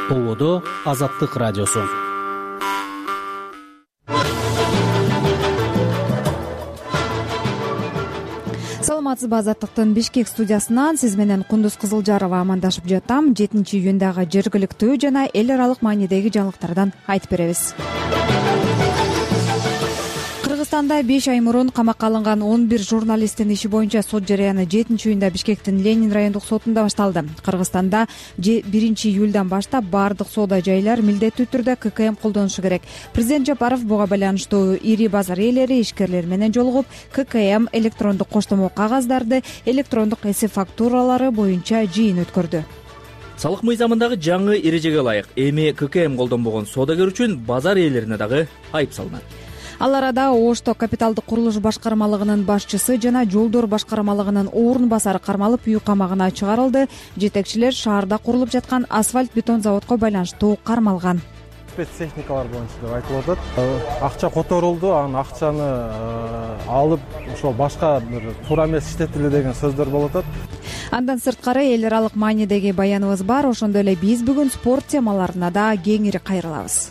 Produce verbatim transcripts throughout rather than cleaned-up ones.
Ободо Азаттык радиосу. Саламатсызбы, Азаттыктын Бишкек студиясынан сиз менен Кундуз Кызылжарова амандашып жатам. жетинчи июндагы жергиликтүү жана эл аралык маанидеги жаңылыктардан айтып беребиз. Кыргызстанда беш ай мурун камакка алынган он бир журналисттин иши боюнча сот жарыяны жетинчи июнда Бишкектин Ленин райондук сотунда башталды. Кыргызстанда биринчи июлдан баштап баардык соода жайлар милдеттүү түрдө ка ка эм колдонушу керек. Президент Жапаров буга байланыштуу ири базар ээлери, ишкерлер менен жолугуп, ка ка эм электрондук коштомо кагаздарды, электрондук эсеп фактуралары боюнча жыйын өткөрдү. Салык мыйзамындагы жаңы эрежеге ылайык эми ка ка эм колдонбогон соодагер үчүн базар ээлерине дагы айып салынат. Ал арада Ошто капиталдык курулуш башкармалыгынын башчысы жана жолдор башкармалыгынын орун басары кармалып үй камагына чыгарылды. Жетекчилер шаарда курулуп жаткан асфальт бетон заводко байланыштуу кармалган. Спецтехникалар боюнча деп айтылып атат. Акча которулду, анан акчаны алып ошол башка бир туура эмес иштетилди деген сөздөр болуп атат. Андан сырткары эл аралык маанидеги баяныбыз бар. Ошондой эле биз бүгүн спорт темаларына да кеңири кайрылабыз.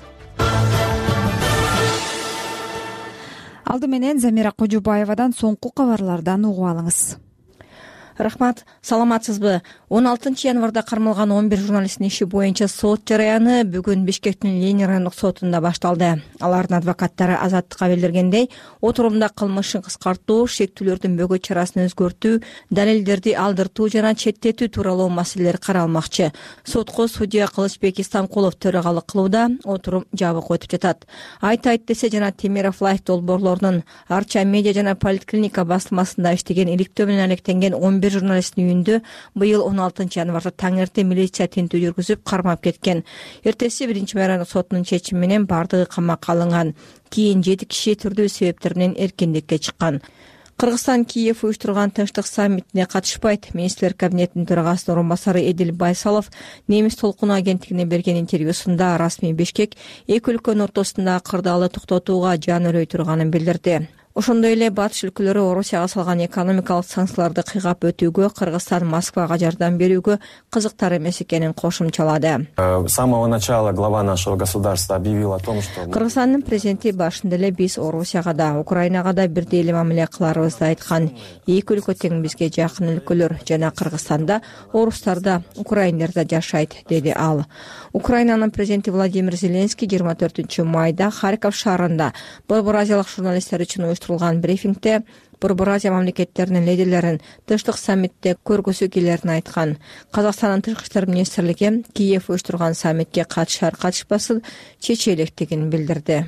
Алды менен Замира Кожобаевадан соңку кабарлардан угуп алыңыз. Рахмат, саламатсызбы? он алтынчы январда кармалган он бир журналисттин иши боюнча сот жарыяны бүгүн Бишкектин Ленин райондук сотунда башталды. Алардын адвокаттары Азаттыкка билдиргендей, отурумда кылмышын кыскартуу, шектүүлөрдүн бөгөт чарасын өзгөртүү, далилдерди алдыртуу жана четтетүү тууралуу маселелер каралмакчы. Сотко судья Кылычбек Истамкулов төрагалык кылууда, отурум жабык өтүп жатат. Айтайт десе жана Темиров Лайф долбоорлорунун Арча медиа жана Поликлиника басылмасында иштеген иликтөө менен алектенген он бир журналисттин үйүндө быйыл он алтынчы январда таң эрте милиция тинтүү жүргүзүп кармап кеткен. Эртеси биринчи райондук сотунун чечими менен бардыгы камакка алынган. Кийин жети киши түрдүү себептер менен эркиндикке чыккан. Кыргызстан Киев уюштурган тынчтык саммитине катышпайт. Министрлер кабинетинин төрагасынын орун басары Эдил Байсалов Немис толкуну агенттигине берген интервьюсунда расмий Бишкек эки өлкөнүн ортосундагы кырдаалды токтотууга жан өрөй турганын билдирди. Ошондой эле батыш өлкөлөрү Орусияга салган экономикалык санкцияларды кыйгап өтүүгө, Кыргызстан Москвага жардам берүүгө кызыктар эмес экенин кошумчалады. С самого начала глава нашего государства объявил о том, что Кыргызстандын президенти башында эле биз Орусияга да, Украинага да бирдей эле мамиле кыларыбызды айткан. Эки өлкө тең бизге жакын өлкөлөр жана Кыргызстанда орустар да, украиндер да жашайт, деди ал. Украинанын президенти Владимир Зеленский жыйырма төртүнчү майда Харьков шаарында Борбор Азиялык журналисттер үчүн уюштурулган брифингде Борбор Азия мамлекеттеринин лидерлерин тынчтык саммитте көргөзүү келерин айткан. Казакстандын тышкы иштер министрлиги Киев уюштурган саммитке катышар катышпасын чече электигин билдирди.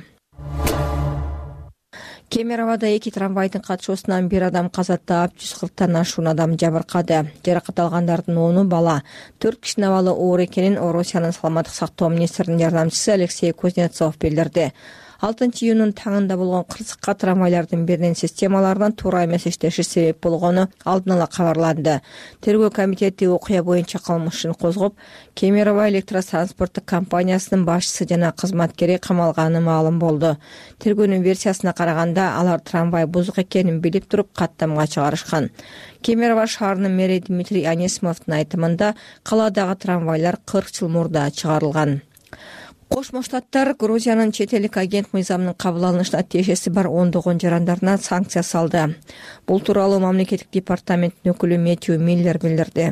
Кемероводо эки трамвайдын катышуусунан бир адам каза таап, жүз кырктан ашуун адам жабыркады. Жаракат алгандардын ону бала. төрт кишинин абалы оор экенин Орусиянын саламаттык сактоо министринин жардамчысы Алексей Кузнецов билдирди. алтынчы июнун таңында болгон кырсыкка трамвайлардын биринин системаларынан туура эмес иштеши себеп болгону алдын ала кабарланды. Тергөө комитети окуя боюнча кылмышын козгоп, Кемерово электротранспорттук компаниясынын башчысы жана кызматкери камалганы маалым болду. Тергөөнүн версиясына караганда, алар трамвай бузук экенин билип туруп каттамга чыгарышкан. Кемерово шаарынын мэри Дмитрий Анисимовдун айтымында, каладагы трамвайлар кырк жыл мурда чыгарылган. Кошмо Штаттар Грузиянын чет элдик агент мыйзамынын кабыл алынышына тиешеси бар ондогон жарандарына санкция салды. Бул тууралуу мамлекеттик департаменттин өкүлү Мэтью Миллер билдирди.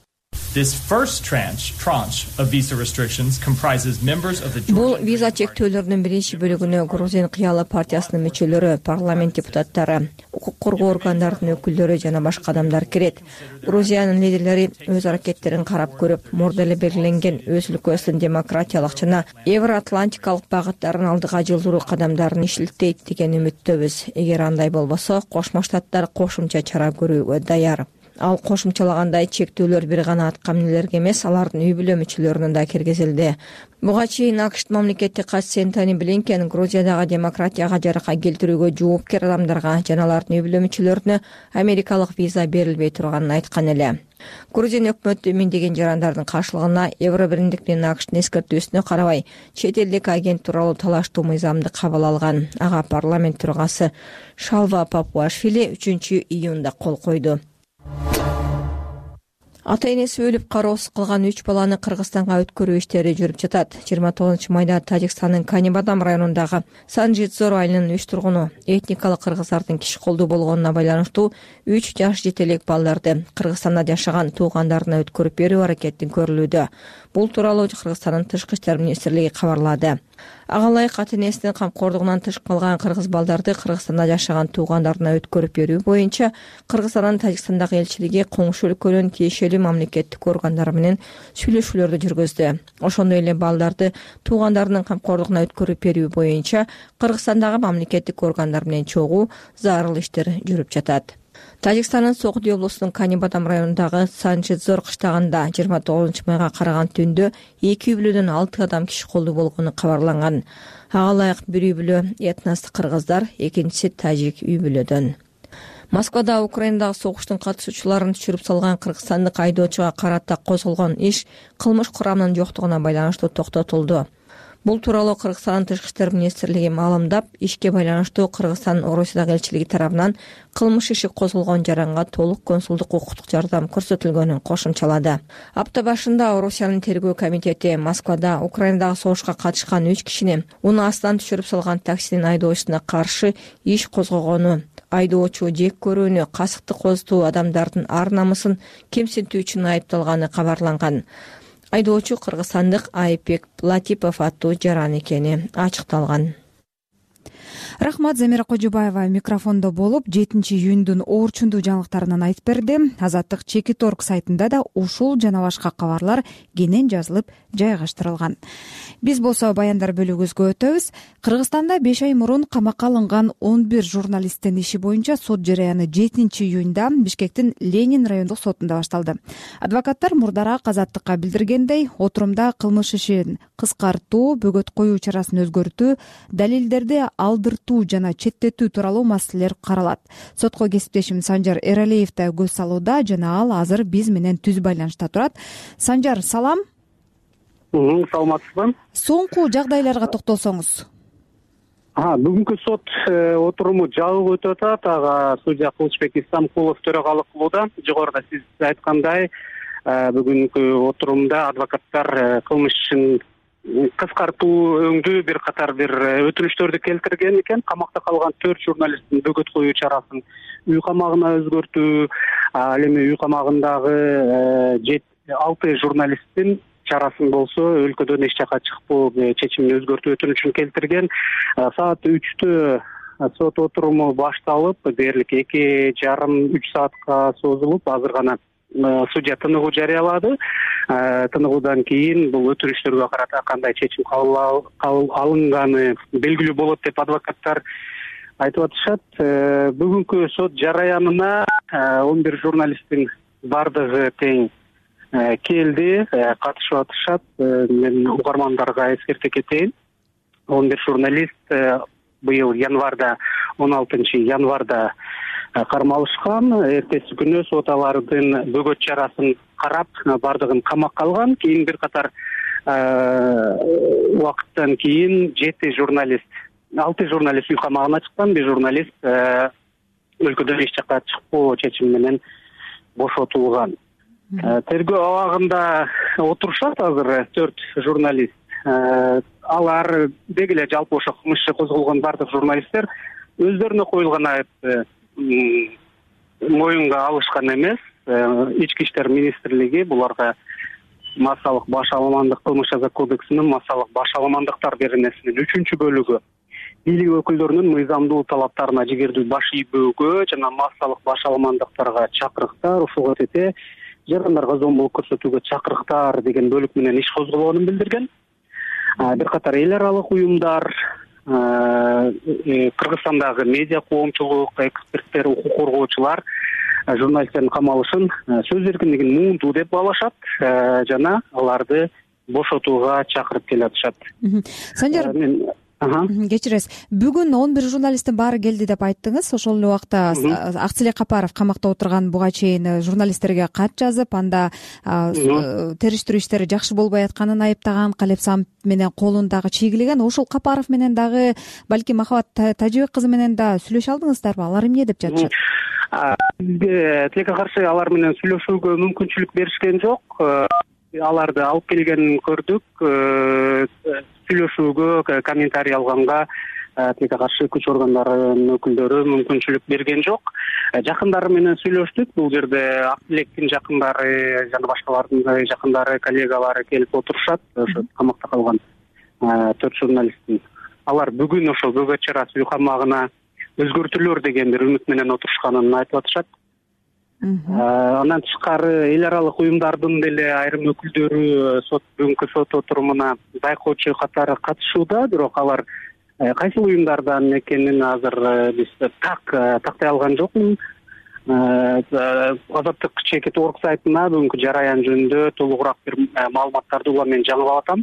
Бул виза чектөөлөрүнүн биринчи бөлүгүнө Грузин кыялы партиясынын мүчөлөрү, парламент депутаттары, укук коргоо органдарынын өкүлдөрү жана башка адамдар кирет. Грузиянын лидерлери өз аракеттерин карап көрүп, мурда эле белгиленген өз өлкөсүнүн демократиялык жана евроатлантикалык багыттарын алдыга жылдыруу кадамдарын иштеттейт деген үмүттөбүз. Эгер андай болбосо, Кошмо Штаттар кошумча чара көрүүгө даяр. Ал кошумчалагандай чектөөлөр бир гана атка минелерге эмес, алардын үй бүлө мүчөлөрүнө да киргизилди. Буга чейин АКШ мамлекеттик катчысы Энтони Блинкен Грузиядагы демократияга жарака келтирүүгө жоопкер адамдарга жана алардын үй бүлө мүчөлөрүнө америкалык виза берилбей турганын айткан эле. Грузин өкмөтү миңдеген жарандардын каршылыгына Евро биримдиктин АКШтын эскертүүсүнө карабай чет элдик агент тууралуу талаштуу мыйзамды кабыл алган. Ага парламент төрагасы Шалва Папуашвили үчүнчү июнда кол койду. ата энеси өлүп кароосуз калган үч баланы Кыргызстанга өткөрүү иштери жүрүп жатат. жыйырма тогузунчу майда Тажикстандын Канибадам районундагы Санжидзор айылынын үч тургуну этникалык кыргыздардын киши колдуу болгонуна байланыштуу үч жаш жетелек балдарды Кыргызстанда жашаган туугандарына өткөрүп берүү аракети көрүлүүдө. Бул тууралуу Кыргызстандын Тышкы иштер министрлиги кабарлады. Ага ылайык ата энесинин камкордугунан тыш калган кыргыз балдарды Кыргызстанда жашаган туугандарына өткөрүп берүү боюнча Кыргызстандын Тажикстандагы элчилиги коңшу өлкөнүн тиешелүү мамлекеттик органдары менен сүйлөшүүлөрдү жүргүздү. Ошондой эле балдарды туугандарынын камкордугуна өткөрүп берүү боюнча Кыргызстандагы мамлекеттик органдар менен чогуу зарыл иштер жүрүп жатат. Тажикстандын Согди облусунун Канибадам районундагы Санжидзор кыштагында жыйырма тогузунчу майга караган түндө эки үй бүлөдөн алты адам киши колдуу болгону кабарланган. Ага ылайык бир үй бүлө этностук кыргыздар, экинчиси тажик үй бүлөдөн. Москвада Украинадагы согуштун катышуучуларын түшүрүп салган кыргызстандык айдоочуга карата козголгон иш кылмыш курамынын жоктугуна байланыштуу токтотулду. Бул тууралуу Кыргызстандын Тышкы иштер министрлиги маалымдап, ишке байланыштуу Кыргызстандын Орусиядагы элчилиги тарабынан кылмыш иши козголгон жаранга толук консулдук укуктук жардам көрсөтүлгөнүн кошумчалады. Апта башында Орусиянын тергөө комитети Москвада Украинадагы согушка катышкан үч кишини уну астынан түшүрүп салган таксинин айдоочусуна каршы иш козгогону, айдоочу жек көрүүнү, касыкты козутуу, адамдардын ар намысын кемсинтүү үчүн айыпталганы кабарланган. Айдоочу кыргызстандык Айбек Латипов аттуу жаран экени ачыкталган. Рахмат, Замира Кожобаева микрофондо болуп, жетинчи июндун оорчундуу жаңылыктарынан айтып берди. Азаттык Чекит орг сайтында да ушул жана башка кабарлар кенен жазылып жайгаштырылган. Биз болсо баяндар бөлүгүбүзгө өтөбүз. Кыргызстанда беш ай мурун камакка алынган он бир журналисттин иши боюнча сот жарыяны жетинчи июнда Бишкектин Ленин райондук сотунда башталды. Адвокаттар мурдараак Азаттыкка билдиргендей, отурумда кылмыш ишин кыскартуу, бөгөт коюу чарасын өзгөртүү, далилдерди алдыртуу жана четтетүү тууралуу маселелер каралат. Сотко кесиптешим Санжар Эралиев да көз салууда жана ал азыр биз менен түз байланышта турат. Санжар, салам. Саламатсызбы? Соңку жагдайларга токтолсоңуз. Бүгүнкү сот отуруму жабык өтүп атат. Ага судья Кылычбек Исамкулов төрагалык кылууда. Жогоруда сиз айткандай, бүгүнкү отурумда адвокаттар кылмыш ишин кыскартуу өңдүү бир катар бир өтүнүчтөрдү келтирген экен. Камакта калган төрт журналисттин бөгөт коюу чарасын үй камагына өзгөртүү, ал эми үй камагындагы алты журналисттин чарасын болсо өлкөдөн эч жака чыкпоо чечимин өзгөртүү өтүнүчүн келтирген. Саат үчтө сот отуруму башталып, дээрлик эки жарым үч саатка созулуп, азыр гана судья тыныгуу жарыялады. Тыныгуудан кийин бул өтүнүчтөргө карата кандай чечим кабыл алынганы белгилүү болот деп адвокаттар айтып атышат. Бүгүнкү сот жарыянына он бир журналисттин бардыгы тең келди, катышып атышат. Мен угармандарга эскерте кетейин. он бир журналист быйыл январда, он алтынчы январда кармалышкан. Эртеси күнү сот алардын бөгөт чарасын карап, бардыгын камакка алган. Кийин бир катар убакыттан кийин жети журналист, алты журналист үй камагына чыккан, бир журналист өлкөдөн эч жака чыкпоо чечими менен бошотулган. Тергөө абагында отурушат азыр төрт журналист. Алар деги эле жалпы ошо кылмыш иши козголгон бардык журналисттер өздөрүнө коюлган айыпты моюнга алышкан эмес. Ички иштер министрлиги буларга массалык баш аламандык кылмыш жаза кодексинин массалык баш аламандыктар беренесинин үчүнчү бөлүгү бийлик өкүлдөрүнүн мыйзамдуу талаптарына жигердүү баш ийбөөгө жана массалык баш аламандыктарга чакырыктар, ушуга тете жарандарга зомбулук көрсөтүүгө чакырыктар деген бөлүк менен иш козголгонун билдирген. Бир катар эл аралык уюмдар, Кыргызстандагы медиа коомчулук, эксперттер, укук коргоочулар журналисттердин камалышын сөз эркиндигин муунтуу деп баалашат жана аларды бошотууга чакырып келатышат. Санжар, кечиресиз. Бүгүн он бир журналисттин баары келди деп айттыңыз. Ошол эле убакта Акселек Капаров камакта отурган буга чейин журналисттерге кат жазып, анда териштирүү иштери жакшы болбой атканын айыптаган, Калепсам менен колун дагы чийгилеген. Ошол Капаров менен дагы балким Махабат Тажыбек кызы менен да сүйлөшө алдыңыздарбы? Алар эмне деп жатышат? бизге тилекке каршы алар менен сүйлөшүүгө мүмкүнчүлүк беришкен жок. Аларды алып келгенин көрдүк. Сүйлөшүүгө, комментарий алганга тилекке каршы күч органдарынын өкүлдөрү мүмкүнчүлүк берген жок. Жакындары менен сүйлөштүк. Бул жерде Ак Тилектин жакындары жана башкалардын жакындары, коллегалары келип отурушат. Ошо камакта калган төрт журналисттин. Алар бүгүн ошо Көк Чара үй камагына өзгөртүлөр деген бир үмүт менен отурушканын айтып атышат. Андан тышкары эл аралык уюмдардын деле айрым өкүлдөрү сот бүгүнкү сот отурумуна байкоочу катары катышууда, бирок алар кайсыл уюмдардан экенин азыр биз так тактай алган жокмун. Азаттык чекит орг сайтына бүгүнкү жараян жөнүндө толугураак бир маалыматтарды улам мен жаңылап атам.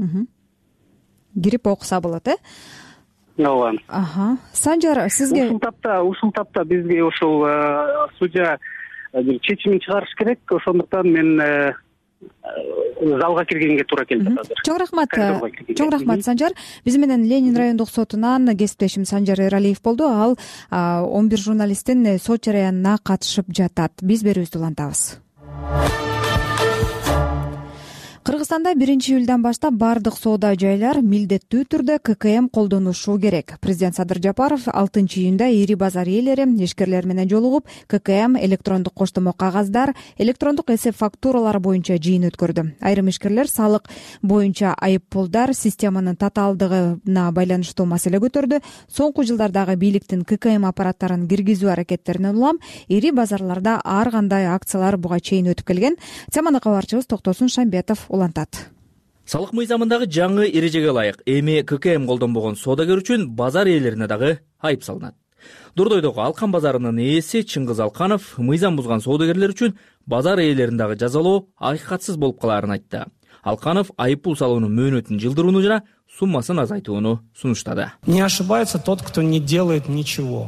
Кирип окуса болот, э? Ооба. Аха. Санжар, сизге ушул тапта, ушул тапта бизге ошол судья бир чечимин чыгарыш керек. Ошондуктан мен залга киргенге туура келди азыр. Чоң рахмат. Чоң рахмат, Санжар. Биз менен Ленин райондук сотунан кесиптешим Санжар Эралиев болду. Ал он бир журналисттин сот жараянына катышып жатат. Биз берүүбүздү улантабыз. Кыргызстанда биринчи июлдан баштап бардык соода жайлар милдеттүү түрдө ка ка эм колдонушу керек. Президент Садыр Жапаров алтынчы июнда ири базар ээлери, ишкерлер менен жолугуп, ка ка эм, электрондук коштомо кагаздар, электрондук эсеп фактуралары боюнча жыйын өткөрдү. Айрым ишкерлер салык боюнча айып пулдар системанын татаалдыгына байланыштуу маселе көтөрдү. Соңку жылдардагы бийликтин ка ка эм аппараттарын киргизүү аракеттеринен улам ири базарларда ар кандай акциялар буга чейин өтүп келген. Теманы кабарчыбыз Токтосун Шамбетов улантат. Салык мыйзамындагы жаңы эрежеге ылайык эми ка ка эм колдонбогон соодагер үчүн базар ээлерине дагы айып салынат. Дордойдогу Алкан базарынын ээси Чыңгыз Алканов мыйзам бузган соодагерлер үчүн базар ээлерин дагы жазалоо акыйкатсыз болуп калаарын айтты. Алканов айып пул салуунун мөөнөтүн жылдырууну жана суммасын азайтууну сунуштады. Не ошибается тот, кто не делает ничего.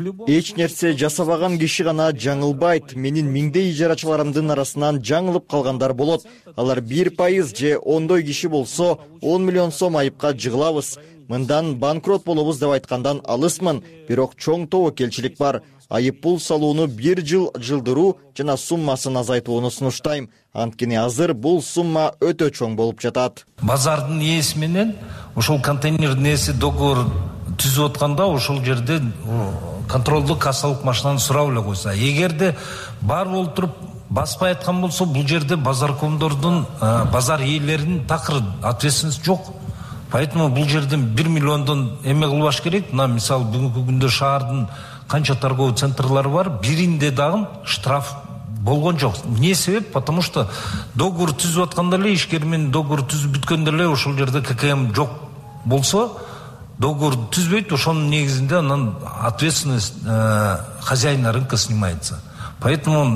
Эч нерсе жасабаган киши гана жаңылбайт. Менин миңдей ижарачыларымдын арасынан жаңылып калгандар болот. Алар бир пайыз же ондой киши болсо он миллион сом айыпка жыгылабыз. Мындан банкрот болобуз деп айткандан алысмын, бирок чоң тобокелчилик бар. Айып пул салууну бир жыл жылдыруу жана суммасын азайтууну сунуштайм. Анткени азыр бул сумма өтө чоң болуп жатат. Базардын ээси менен ошол контейнердин ээси договор түзүп атканда ошол жерде контролдук кассалык машинаны сурап эле койсо, эгерде бар болуп туруп баспай айткан болсо, бул жерде базаркомдордун, базар ээлеринин такыр ответственности жок. Поэтому бул жерден бир миллиондон эме кылбаш керек. Мына мисалы бүгүнкү күндө шаардын канча торговый центрлары бар, биринде дагы штраф болгон жок. Эмне себеп? Потому что договор түзүп атканда эле, ишкер менен договор түзүп бүткөндө эле ошол жерде ка ка эм жок болсо, договор түзбөйт, ошонун негизинде анан ответственность хозяина рынка снимается. Поэтому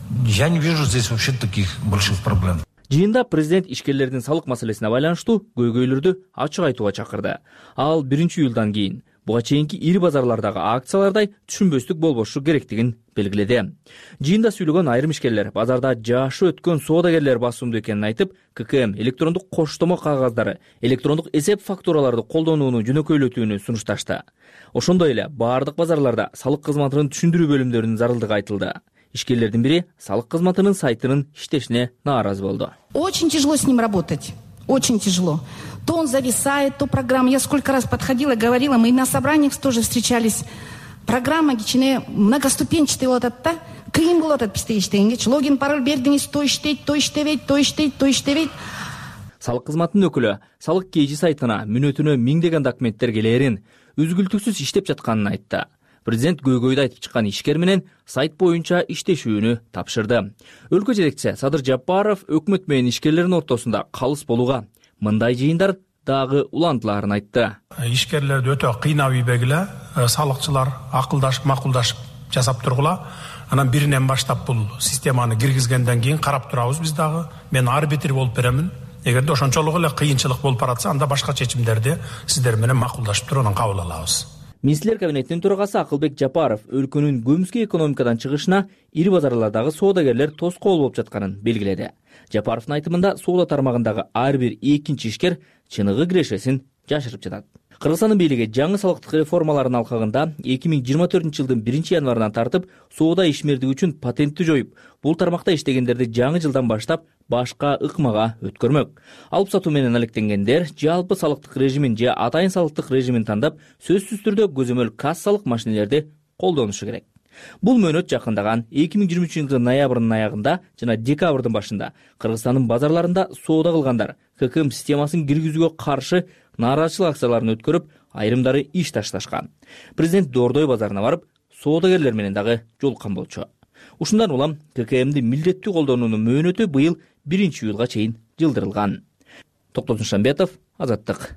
я не вижу здесь вообще таких больших проблем. Жыйында президент ишкерлердин салык маселесине байланыштуу көйгөйлөрдү ачык айтууга чакырды. Ал биринчи июлдан кийин буга чейинки ири базарлардагы акциялардай түшүнбөстүк болбошу керектигин белгиледи. Жыйында сүйлөгөн айрым ишкерлер базарда жашы өткөн соодагерлер басымдуу экенин айтып, ка ка эм, электрондук коштомо кагаздары, электрондук эсеп фактураларды колдонууну жөнөкөйлөтүүнү сунушташты. Ошондой эле баардык базарларда салык кызматынын түшүндүрүү бөлүмдөрүнүн зарылдыгы айтылды. Ишкерлердин бири салык кызматынын сайтынын иштешине нааразы болду. Очень тяжело с ним работать. Очень тяжело. То он зависает, то программа. Я сколько раз подходила, говорила, мы на собраниях тоже встречались. Программа кичине многоступенчатый вот это, кыйын болот атат бизде иштегенге. Логин, пароль бердиңиз, то иштейт, то иштебейт, то иштейт, то иштебейт. Салык кызматынын өкүлү салык кейжи сайтына мүнөтүнө миңдеген документтер келерин, үзгүлтүксүз иштеп жатканын айтты. Президент көйгөйдү айтып чыккан ишкер менен сайт боюнча иштешүүнү тапшырды. Өлкө жетекчиси Садыр Жапаров өкмөт менен ишкерлердин ортосунда калыс болууга мындай жыйындар дагы улантыларын айтты. Ишкерлерди өтө кыйнап ийбегиле, салыкчылар акылдашып, макулдашып жасап тургула. Анан биринен баштап бул системаны киргизгенден кийин карап турабыз биз дагы. Мен арбитр болуп беремин. Эгерде ошончолук эле кыйынчылык болуп баратса, анда башка чечимдерди сиздер менен макулдашып туруп анан кабыл алабыз. Министрлер кабинетинин төрагасы Акылбек Жапаров өлкөнүн көмүскө экономикадан чыгышына ири базарлардагы соодагерлер тоскоол болуп жатканын белгиледи. Жапаровдун айтымында соода тармагындагы ар бир экинчи ишкер чыныгы кирешесин жашырып жатат. Кыргызстандын бийлиги жаңы салыктык реформалардын алкагында эки миң жыйырма төртүнчү жылдын биринчи январынан тартып соода ишмердиги үчүн патентти жоюп, бул тармакта иштегендерди жаңы жылдан баштап башка ыкмага өткөрмөк. Алып сатуу менен алектенгендер жалпы салыктык режимин же атайын салыктык режимин тандап, сөзсүз түрдө көзөмөл кассалык машинелерди колдонушу керек. Бул мөөнөт жакындаган эки миң жыйырма үчүнчү жылдын ноябрдын аягында жана декабрдын башында Кыргызстандын базарларында соода кылгандар ККМ системасын киргизүүгө каршы нааразычылык акцияларын өткөрүп, айрымдары иш ташташкан. Президент Дордой базарына барып, соодагерлер менен дагы жолуккан болчу. Ушундан улам ККМди милдеттүү колдонуунун мөөнөтү быйыл биринчи июлга чейин жылдырылган. Токтосун Шамбетов, Азаттык.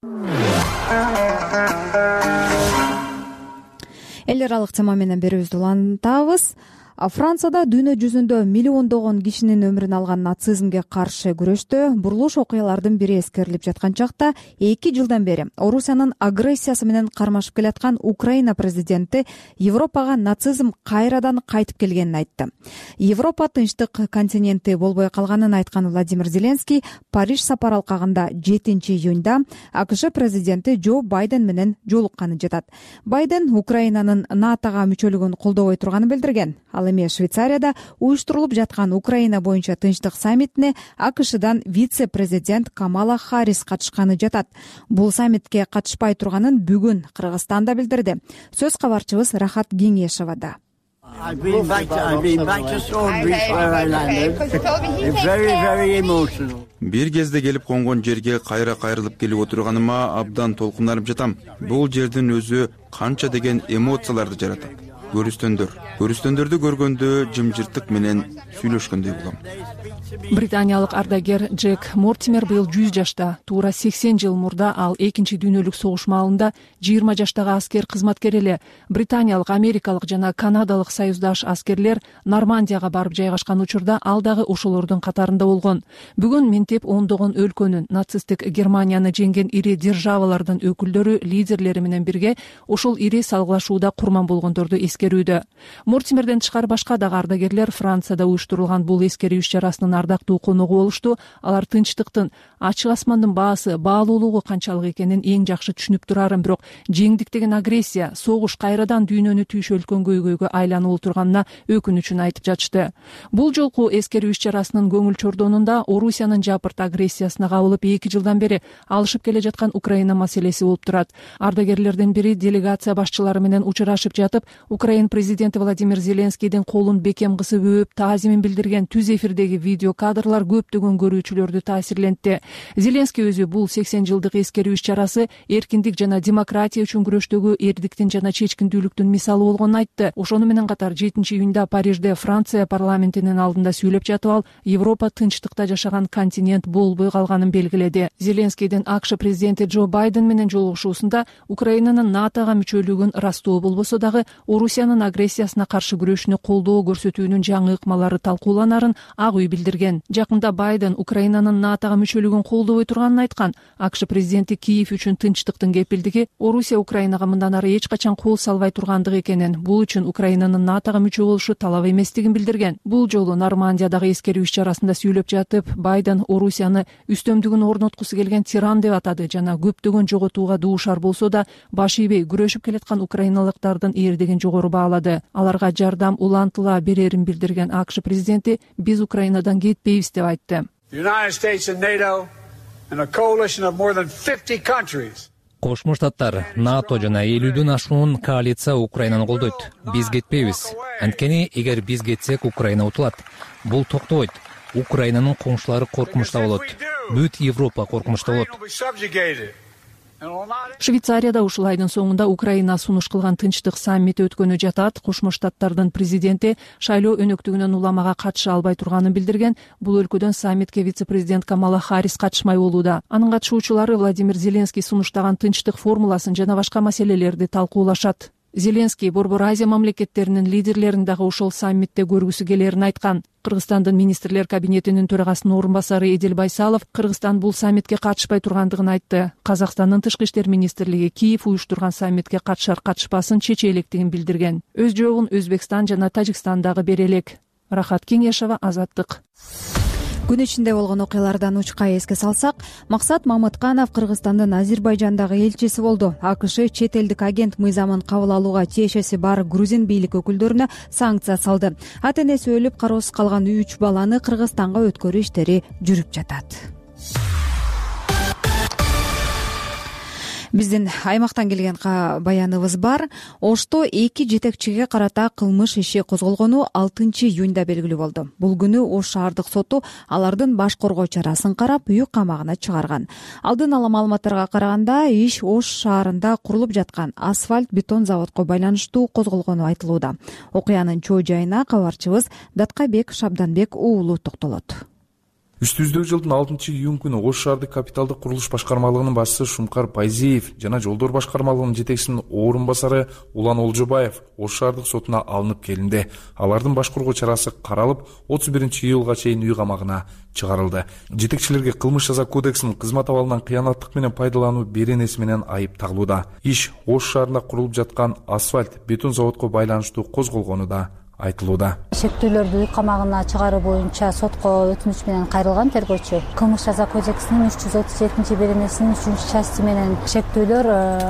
Эл аралык тема менен берүүбүздү улантабыз. Францияда дүйнө жүзүндө миллиондогон кишинин өмүрүн алган нацизмге каршы күрөштө бурулуш окуялардын бири эскерилип жаткан чакта эки жылдан бери Орусиянын агрессиясы менен кармашып келаткан Украина президенти Европага нацизм кайрадан кайтып келгенин айтты. Европа тынчтык континенти болбой калганын айткан Владимир Зеленский Париж сапар алкагында жетинчи июнда АКШ президенти Джо Байден менен жолукканы жатат. Байден Украинанын натога мүчөлүгүн колдобой турганын билдирген. Ал эми Швейцарияда уюштурулуп жаткан Украина боюнча тынчтык саммитине АКШдан вице-президент Камала Харрис катышканы жатат. Бул саммитке катышпай турганын бүгүн Кыргызстанда билдирди. Сөз кабарчыбыз Рахат Кеңешевада. Бир кезде келип конгон жерге кайра кайрылып келип отурганыма абдан толкунданып жатам. Бул жердин өзү канча деген эмоцияларды жаратат. Көрүстөндөр. Көрүстөндөрдү көргөндө жымжыртык менен сүйлөшкөндөй болом. Британиялык ардагер Джек Мортимер быйыл жүз жашта. Туура сексен жыл мурда ал экинчи дүйнөлүк согуш маалында жыйырма жаштагы аскер кызматкер эле. Британиялык, америкалык жана канадалык союздаш аскерлер Нормандияга барып жайгашкан учурда ал дагы ошолордун катарында болгон. Бүгүн ментеп ондогон өлкөнүн, нацисттик Германияны жеңген ири державалардын өкүлдөрү, лидерлери менен бирге ошол ири салгылашууда курман болгондорду эскерүүдө. Мортимерден тышкары башка дагы ардагерлер Францияда уюштурулган бул эскерүү иш-чарасынын ардактуу коногу болушту. Алар тынчтыктын, ачык асмандын баасы, баалуулугу канчалык экенин эң жакшы түшүнүп турарын, бирок жеңдик деген агрессия, согуш кайрадан дүйнөнү түйшөлткөн көйгөйгө айланып отурганына өкүнүчүн айтып жатышты. Бул жолку эскерүү иш-чарасынын көңүл чордонунда Орусиянын жапырт агрессиясына кабылып эки жылдан бери алышып келе жаткан Украина маселеси болуп турат. Ардагерлердин бири делегация башчылары менен учурашып жатып, Украин президенти Владимир Зеленскийдин колун бекем кысып өп, таазимин билдирген түз эфирдеги видео кадрлар көптөгөн көрүүчүлөрдү таасирлентти. Зеленский өзү бул сексен жылдык эскерүү иш-чарасы эркиндик жана демократия үчүн күрөштөгү эрдиктин жана чечкиндүүлүктүн мисалы болгонун айтты. Ошону менен катар жетинчи июнда Парижде Франция парламентинин алдында сүйлөп жатып ал Европа тынчтыкта жашаган континент болбой калганын белгиледи. Зеленскийдин АКШ президенти Джо Байден менен жолугушуусунда Украинанын натога мүчөлүгүн ырастоо болбосо дагы Орусиянын агрессиясына каршы күрөшүнө колдоо көрсөтүүнүн жаңы ыкмалары талкууланарын Ак үй билдирген. Жакында Байден Украинанын натога мүчөлүгүн колдобой турганын айткан. АКШ президенти Киев үчүн тынчтыктын кепилдиги Орусия Украинага мындан ары эч качан кол салбай тургандыгы экенин, бул үчүн Украинанын натога мүчө болушу талап эместигин билдирген. Бул жолу Нормандиядагы эскерүү иш-чарасында сүйлөп жатып, Байден Орусияны үстөмдүгүн орноткусу келген тиран деп атады жана көптөгөн жоготууга дуушар болсо да баш ийбей күрөшүп келаткан украиналыктардын эрдигин жогору баалады. Аларга жардам улантыла берерин билдирген АКШ президенти биз Украинадан кетпейбиз деп айтты. Кошмо Штаттар, НАТО жана элүүдөн ашуун коалиция Украинаны колдойт. Биз кетпейбиз. Анткени эгер биз кетсек, Украина утулат. Бул токтобойт. Украинанын коңшулары коркунучта болот. Бүт Европа коркунучта болот. Швейцарияда ушул айдын соңунда Украина сунуш кылган тынчтык саммити өткөнү жатат. Кошмо Штаттардын президенти шайлоо өнөктүгүнөн уламага катыша албай турганын билдирген. Бул өлкөдөн саммитке вице-президент Камала Харрис катышмай болууда. Анын катышуучулары Владимир Зеленский сунуштаган тынчтык формуласын жана башка маселелерди талкуулашат. Зеленский Борбор Азия мамлекеттеринин лидерлерин дагы ошол саммитте көргүсү келерин айткан. Кыргызстандын министрлер кабинетинин төрагасынын орун басары Эдил Байсалов Кыргызстан бул саммитке катышпай тургандыгын айтты. Казакстандын тышкы иштер министрлиги Киев уюштурган саммитке катышар катышпасын чече электигин билдирген. Өз жообун Өзбекстан жана Тажикстан дагы бере элек. Рахат Кеңешева, Азаттык. Күн ичинде болгон окуялардан учкай эске салсак, Максат Мамытканов Кыргызстандын Азербайжандагы элчиси болду. АКШ чет элдик агент мыйзамын кабыл алууга тиешеси бар грузин бийлик өкүлдөрүнө санкция салды. Ата энеси өлүп, кароосуз калган үч баланы Кыргызстанга өткөрүү иштери жүрүп жатат. Биздин аймактан келген баяныбыз бар. Ошто эки жетекчиге карата кылмыш иши козголгону алтынчы июнда белгилүү болду. Бул күнү Ош шаардык соту алардын баш коргоо чарасын карап, үй камагына чыгарган. Алдын ала маалыматтарга караганда, иш Ош шаарында курулуп жаткан асфальт бетон заводко байланыштуу козголгону айтылууда. Окуянын чоо жайына кабарчыбыз Даткабек Шабданбек уулу токтолот. Үстүбүздөгү жылдын алтынчы июнь күнү Ош шаардык капиталдык курулуш башкармалыгынын башчысы Шумкар Пайзиев жана жолдор башкармалыгынын жетекчисинин орун басары Улан Олжобаев Ош шаардык сотуна алынып келинди. Алардын баш коргоо чарасы каралып, отуз биринчи июлга чейин үй камагына чыгарылды. Жетекчилерге кылмыш жаза кодексинин кызмат абалынан кыянаттык менен пайдалануу беренеси менен айып тагылууда. Иш Ош шаарында курулуп жаткан асфальт бетон заводко байланыштуу козголгону да айтылууда. Шектүүлөрдү үй камагына чыгаруу боюнча сотко өтүнүч менен кайрылган тергөөчү. Кылмыш жаза кодексинин үч жүз отуз жетинчи беренесинин үчүнчү части менен шектүүлөр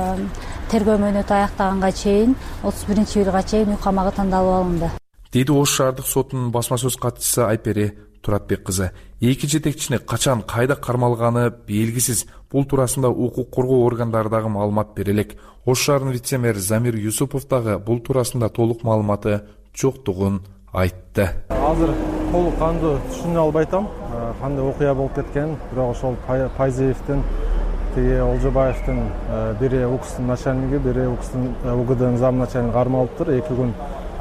тергөө мөөнөтү аяктаганга чейин отуз биринчи июлга чейин үй камагы тандалып алынды, деди Ош шаардык сотунун басма сөз катчысы Айпери Туратбек кызы. Эки жетекчини качан кайда кармалганы белгисиз. Бул туурасында укук коргоо органдары дагы маалымат бере элек. Ош шаарынын вице-мэр Замир Юсупов дагы бул туурасында толук маалыматы жоктугун айтты. Азыр толук кандуу түшүнө албай атам, кандай окуя болуп кеткен. Бирок ошол Пайзиевдин, тиги Олжобаевдин бири УКСтын начальниги, бири УКСтын УГДнын зам начальниги кармалыптыр. Эки күн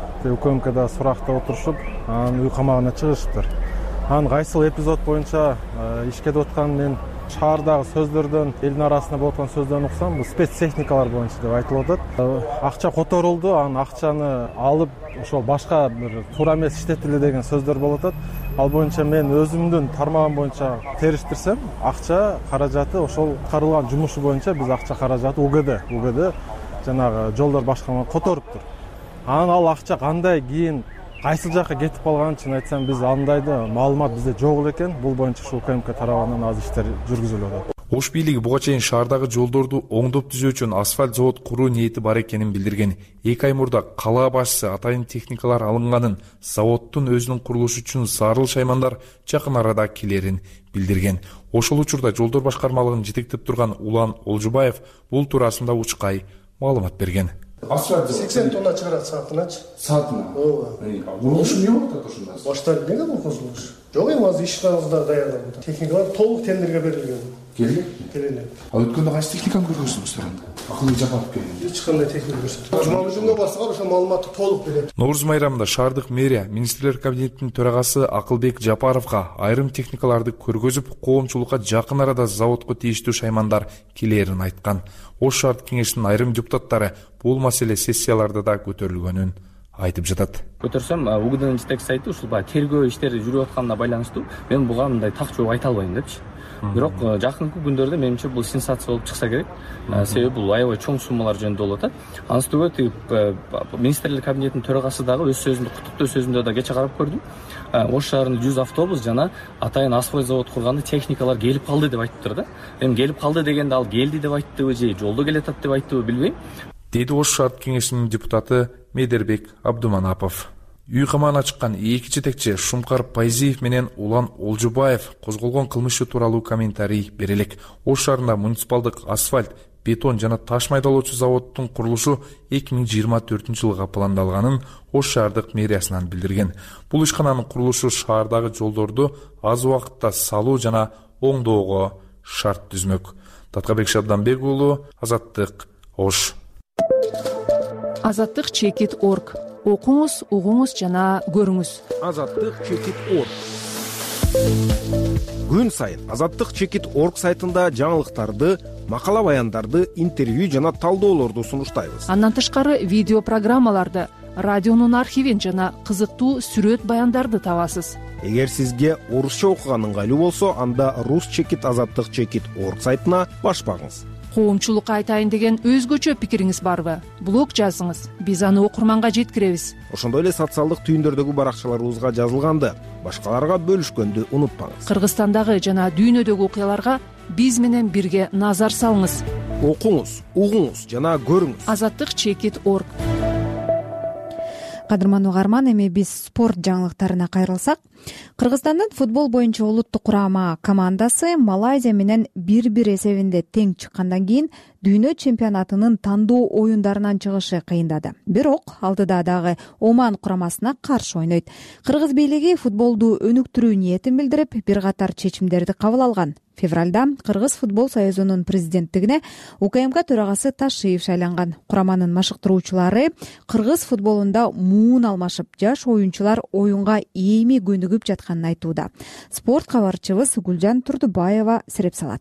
УКМКда суракта отурушуп, анын үй камагына чыгышыптыр. Анын кайсыл эпизод боюнча ишке деп аткан мен шаардагы сөздөрдөн, элдин арасында болуп аткан сөздөрдөн уксам, бул спецтехникалар боюнча деп айтылып атат. Акча которулду, анын акчаны алып, ошол башка бир туура эмес иштетилди деген сөздөр болуп атат. Ал боюнча мен өзүмдүн тармагым боюнча териштирсем, акча каражаты ошол карылган жумушу боюнча биз акча каражаты УГД, УГД жанагы жолдор башкармалыгы которуптур. Анан ал акча кандай кийин кайсыл жакка кетип калганын чын айтсам биз андай да маалымат бизде жок эле экен. Бул боюнча ушул УКМК тарабынан азыр иштер жүргүзүлүп атат. Ош бийлиги буга чейин шаардагы жолдорду оңдоп түзөө үчүн асфальт завод куруу ниети бар экенин билдирген. Эки ай мурда кала башчысы атайын техникалар алынганын, заводдун өзүнүн курулушу үчүн зарыл шаймандар жакын арада келерин билдирген. Ошол учурда жолдор башкармалыгын жетектеп турган Улан Олжобаев бул туурасында учкай маалымат берген. Асфальт сексен тонна чыгарат саатыначы. Саатына? Ооба. Курулушу эмне болуп атат ошондо? Башталып эмнеге бул козулуш? Жок, эми азыр иш кагаздар даярдап атат. Техникалар толук тендерге берилген. Келди? Келди. Ал өткөндө кайсы техниканы көргөнсүңүздөр анда? Акылуу жапап келди. Эч кандай техника көрсөтүп. Жумалыжымга барсак ошо маалыматты толук берет. Нооруз майрамында шаардык мэрия министрлер кабинетинин төрагасы Акылбек Жапаровго айрым техникаларды көргөзүп, коомчулукка жакын арада заводко тийиштүү шаймандар келерин айткан. Ош шаардык кеңешинин айрым депутаттары бул маселе сессияларда да көтөрүлгөнүн айтып жатат. Көтөрсөм, УГДнын жетекчиси айтты, ушул баягы тергөө иштери жүрүп атканына байланыштуу мен буга мындай так жооп айта албайм депчи. Бирок жакынкы күндөрдө менимче бул сенсация болуп чыкса керек. Себеби бул аябай чоң суммалар жөнүндө болуп атат. Анын үстүгө министрлер кабинетинин төрагасы дагы өз сөзүндө, куттуктоо сөзүндө да кече карап көрдүм. Ош шаарында жүз автобус жана атайын асфальт завод курганда техникалар келип калды деп айтыптыр да. Эми келип калды дегенде ал келди деп айттыбы же жолдо келатат деп айттыбы билбейм. Деди Ош шаардык кеңешинин депутаты Медербек Абдуманапов. Үй камагына чыккан эки жетекчи Шумкар Пайзиев менен Улан Олжобаев козголгон кылмышы тууралуу комментарий бере элек. Ош шаарында муниципалдык асфальт, бетон жана таш майдалоочу заводдун курулушу эки миң жыйырма төртүнчү жылга пландалганын Ош шаардык мэриясынан билдирген. Бул ишкананын курулушу шаардагы жолдорду аз убакытта салуу жана оңдоого шарт түзмөк. Даткабек Шабданбек уулу, Азаттык, Ош. Азаттык чекит точка орг. Окуңуз, угуңуз жана көрүңүз. Азаттык чекит точка орг. Күн сайын Азаттык чекит точка орг сайтында жаңылыктарды, макала баяндарды, интервью жана талдоолорду сунуштайбыз. Андан тышкары видео программаларды, радионун архивин жана кызыктуу сүрөт баяндарды табасыз. Эгер сизге орусча окуган ыңгайлуу болсо, анда рус чекит азаттык чекит точка орг сайтына баш багыңыз. коомчулукка айтайын деген өзгөчө пикириңиз барбы? Блог жазыңыз, биз аны окурманга жеткиребиз. Ошондой эле социалдык түйүндөрдөгү баракчаларыбызга жазылганды башкаларга бөлүшкөндү унутпаңыз. Кыргызстандагы жана дүйнөдөгү окуяларга биз менен бирге назар салыңыз. Окуңуз, угуңуз жана көрүңүз. азаттык чекит точка орг. Кадырман угарман, эми биз спорт жаңылыктарына кайрылсак, Кыргызстандын футбол боюнча улуттук курама командасы Малайзия менен бир бир эсебинде тең чыккандан кийин дүйнө чемпионатынын тандоо оюндарынан чыгышы кыйындады. Бирок алдыда дагы Оман курамасына каршы ойнойт. Кыргыз бийлиги футболду өнүктүрүү ниетин билдирип, бир катар чечимдерди кабыл алган. Февралда Кыргыз футбол союзунун президенттигине УКМК төрагасы Ташиев шайланган. Кураманын машыктыруучулары кыргыз футболунда муун алмашып, жаш оюнчулар оюнга эми көнүгүп жатканын айтууда. Спорт кабарчыбыз Гүлжан Турдубаева сереп салат.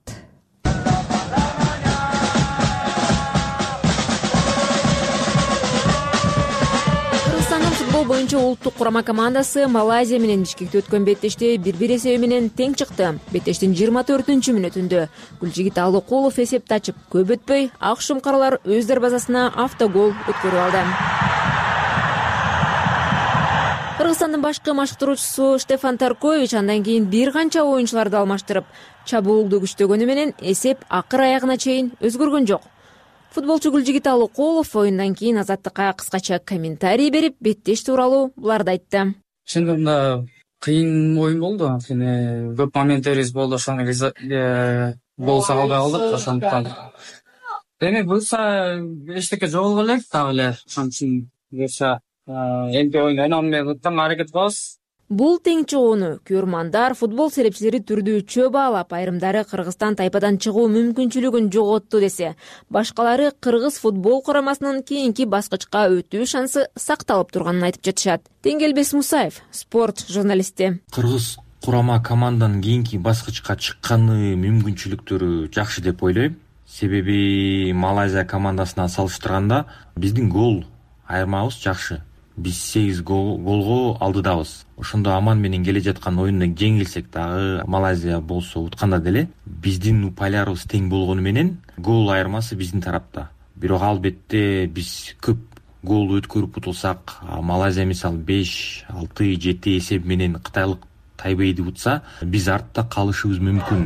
Футбол боюнча улуттук курама командасы Малайзия менен Бишкекте өткөн беттеште бир бир эсеби менен тең чыкты. Беттештин жыйырма төртүнчү мүнөтүндө Гүлжигит Алыкулов эсепти ачып, көп өтпөй ак шумкарлар өз дарбазасына автогол өткөрүп алды. Кыргызстандын башкы машыктыруучусу Штефан Таркович андан кийин бир канча оюнчуларды алмаштырып, чабуулду күчтөгөнү менен эсеп акыр аягына чейин өзгөргөн жок. Футболчу Гүлжигит Алыкулов оюндан кийин Азаттыкка кыскача комментарий берип, беттеш тууралуу буларды айтты. Чындыгында да кыйын оюн болду. Анткени көп моменттер болду, ошону болсо калбай калдык, ошондуктан. Эми булса эчтеке жок элек, так эле ошон үчүн буюрса эмне оюн ойномой кыттым, аракет кылабыз. Бул тең чыгууну көрмандар, футбол серепчилери түрдүүчө баалап, айрымдары Кыргызстан тайпадан чыгуу мүмкүнчүлүгүн жоготту десе, башкалары Кыргыз футбол курамасынын кийинки баскычка өтүү шансы сакталып турганын айтып жатышат. Теңелбес Мусаев, спорт журналисти. Кыргыз курама команданын кийинки баскычка чыкканы мүмкүнчүлүктөрү жакшы деп ойлойм. Себеби Малайзия командасына салыштырганда биздин гол айырмабыз жакшы. Биз сегиз голго алдыдабыз. Ошондо Аман менен келе жаткан оюнда жеңилсек дагы, Малайзия болсо утканда деле, биздин упайларыбыз тең болгону менен гол айырмасы биздин тарапта. Бирок албетте биз көп гол өткөрүп утулсак, Малайзия мисалы беш, алты, жети эсеп менен кытайлык Тайбейди утса, биз артта калышыбыз мүмкүн.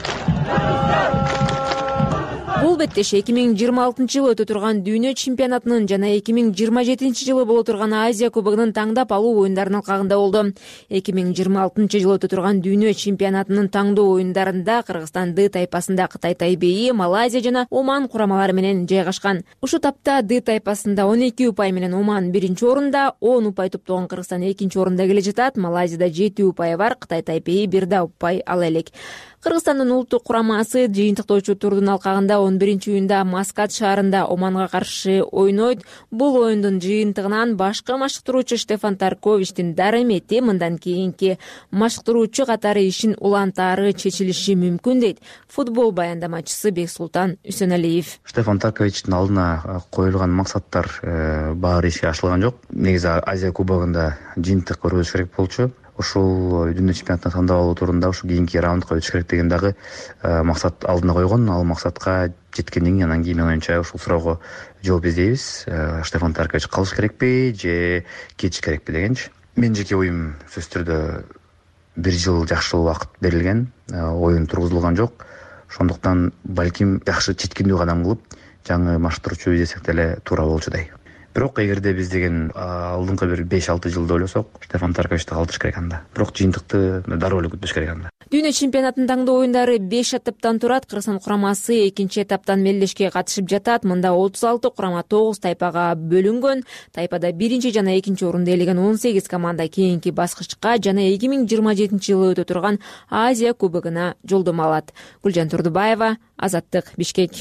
Бул беттеш эки миң жыйырма алтынчы жылы өтө турган дүйнө чемпионатынын жана эки миң жыйырма жетинчи жылы боло турган Азия кубогунун таңдап алуу оюндарынын алкагында болду. эки миң жыйырма алтынчы жылы өтө турган дүйнө чемпионатынын таңдоо оюндарында Кыргызстан Д тайпасында Кытай Тайбейи, Малайзия жана Оман курамалары менен жайгашкан. Ушул тапта Д тайпасында он эки упай менен Оман биринчи орунда, он упай топтогон Кыргызстан экинчи орунда келе жатат. Малайзияда жети упай бар, Кытай Тайбейи бир да упай ала элек. Кыргызстандын улуттук курамасы жыйынтыктоочу турдун алкагында он биринчи июнда Маскат шаарында Оманга каршы ойнойт. Бул оюндун жыйынтыгынан башкы машыктыруучу Штефан Тарковичтин дарымети мындан кийинки машыктыруучу катары ишин улантаары чечилиши мүмкүн дейт футбол баяндамачысы Бексултан Үсөналиев. Штефан Тарковичтин алдына коюлган максаттар баары ишке ашылган жок. Негизи Азия кубогунда жыйынтык көрүш керек болчу. Ошол дүйнө чемпионатына тандап алуу турунда ушу кийинки раундга өтүш керек деген дагы максат алдына койгон. Ал максатка жеткенден кийин анан кийин менин оюнча ушул суроого жооп издейбиз. Штефан Таркович калыш керекпи же кетиш керекпи дегенчи. Менин жеке оюм сөзсүз түрдө бир жыл жакшы убакыт берилген, оюн тургузулган жок. Ошондуктан балким жакшы четкиндүү кадам кылып жаңы машыктыруучу издесек деле туура болчудай. Бирок эгерде биз деген алдыңкы бир беш алты жылды ойлосок, Штефан Тарковичти калтырыш керек анда. Бирок жыйынтыкты дароо эле күтүш керек анда. Дүйнө чемпионатынын таңдоо оюндары беш этаптан турат. Кыргызстан курамасы экинчи этаптан мелдешке катышып жатат. Мында отуз алты курама тогуз тайпага бөлүнгөн. Тайпада биринчи жана экинчи орунду ээлеген он сегиз команда кийинки баскычка жана эки миң жыйырма жетинчи жылы өтө турган Азия кубогуна жолдомо алат. Гүлжан Турдубаева, Азаттык, Бишкек.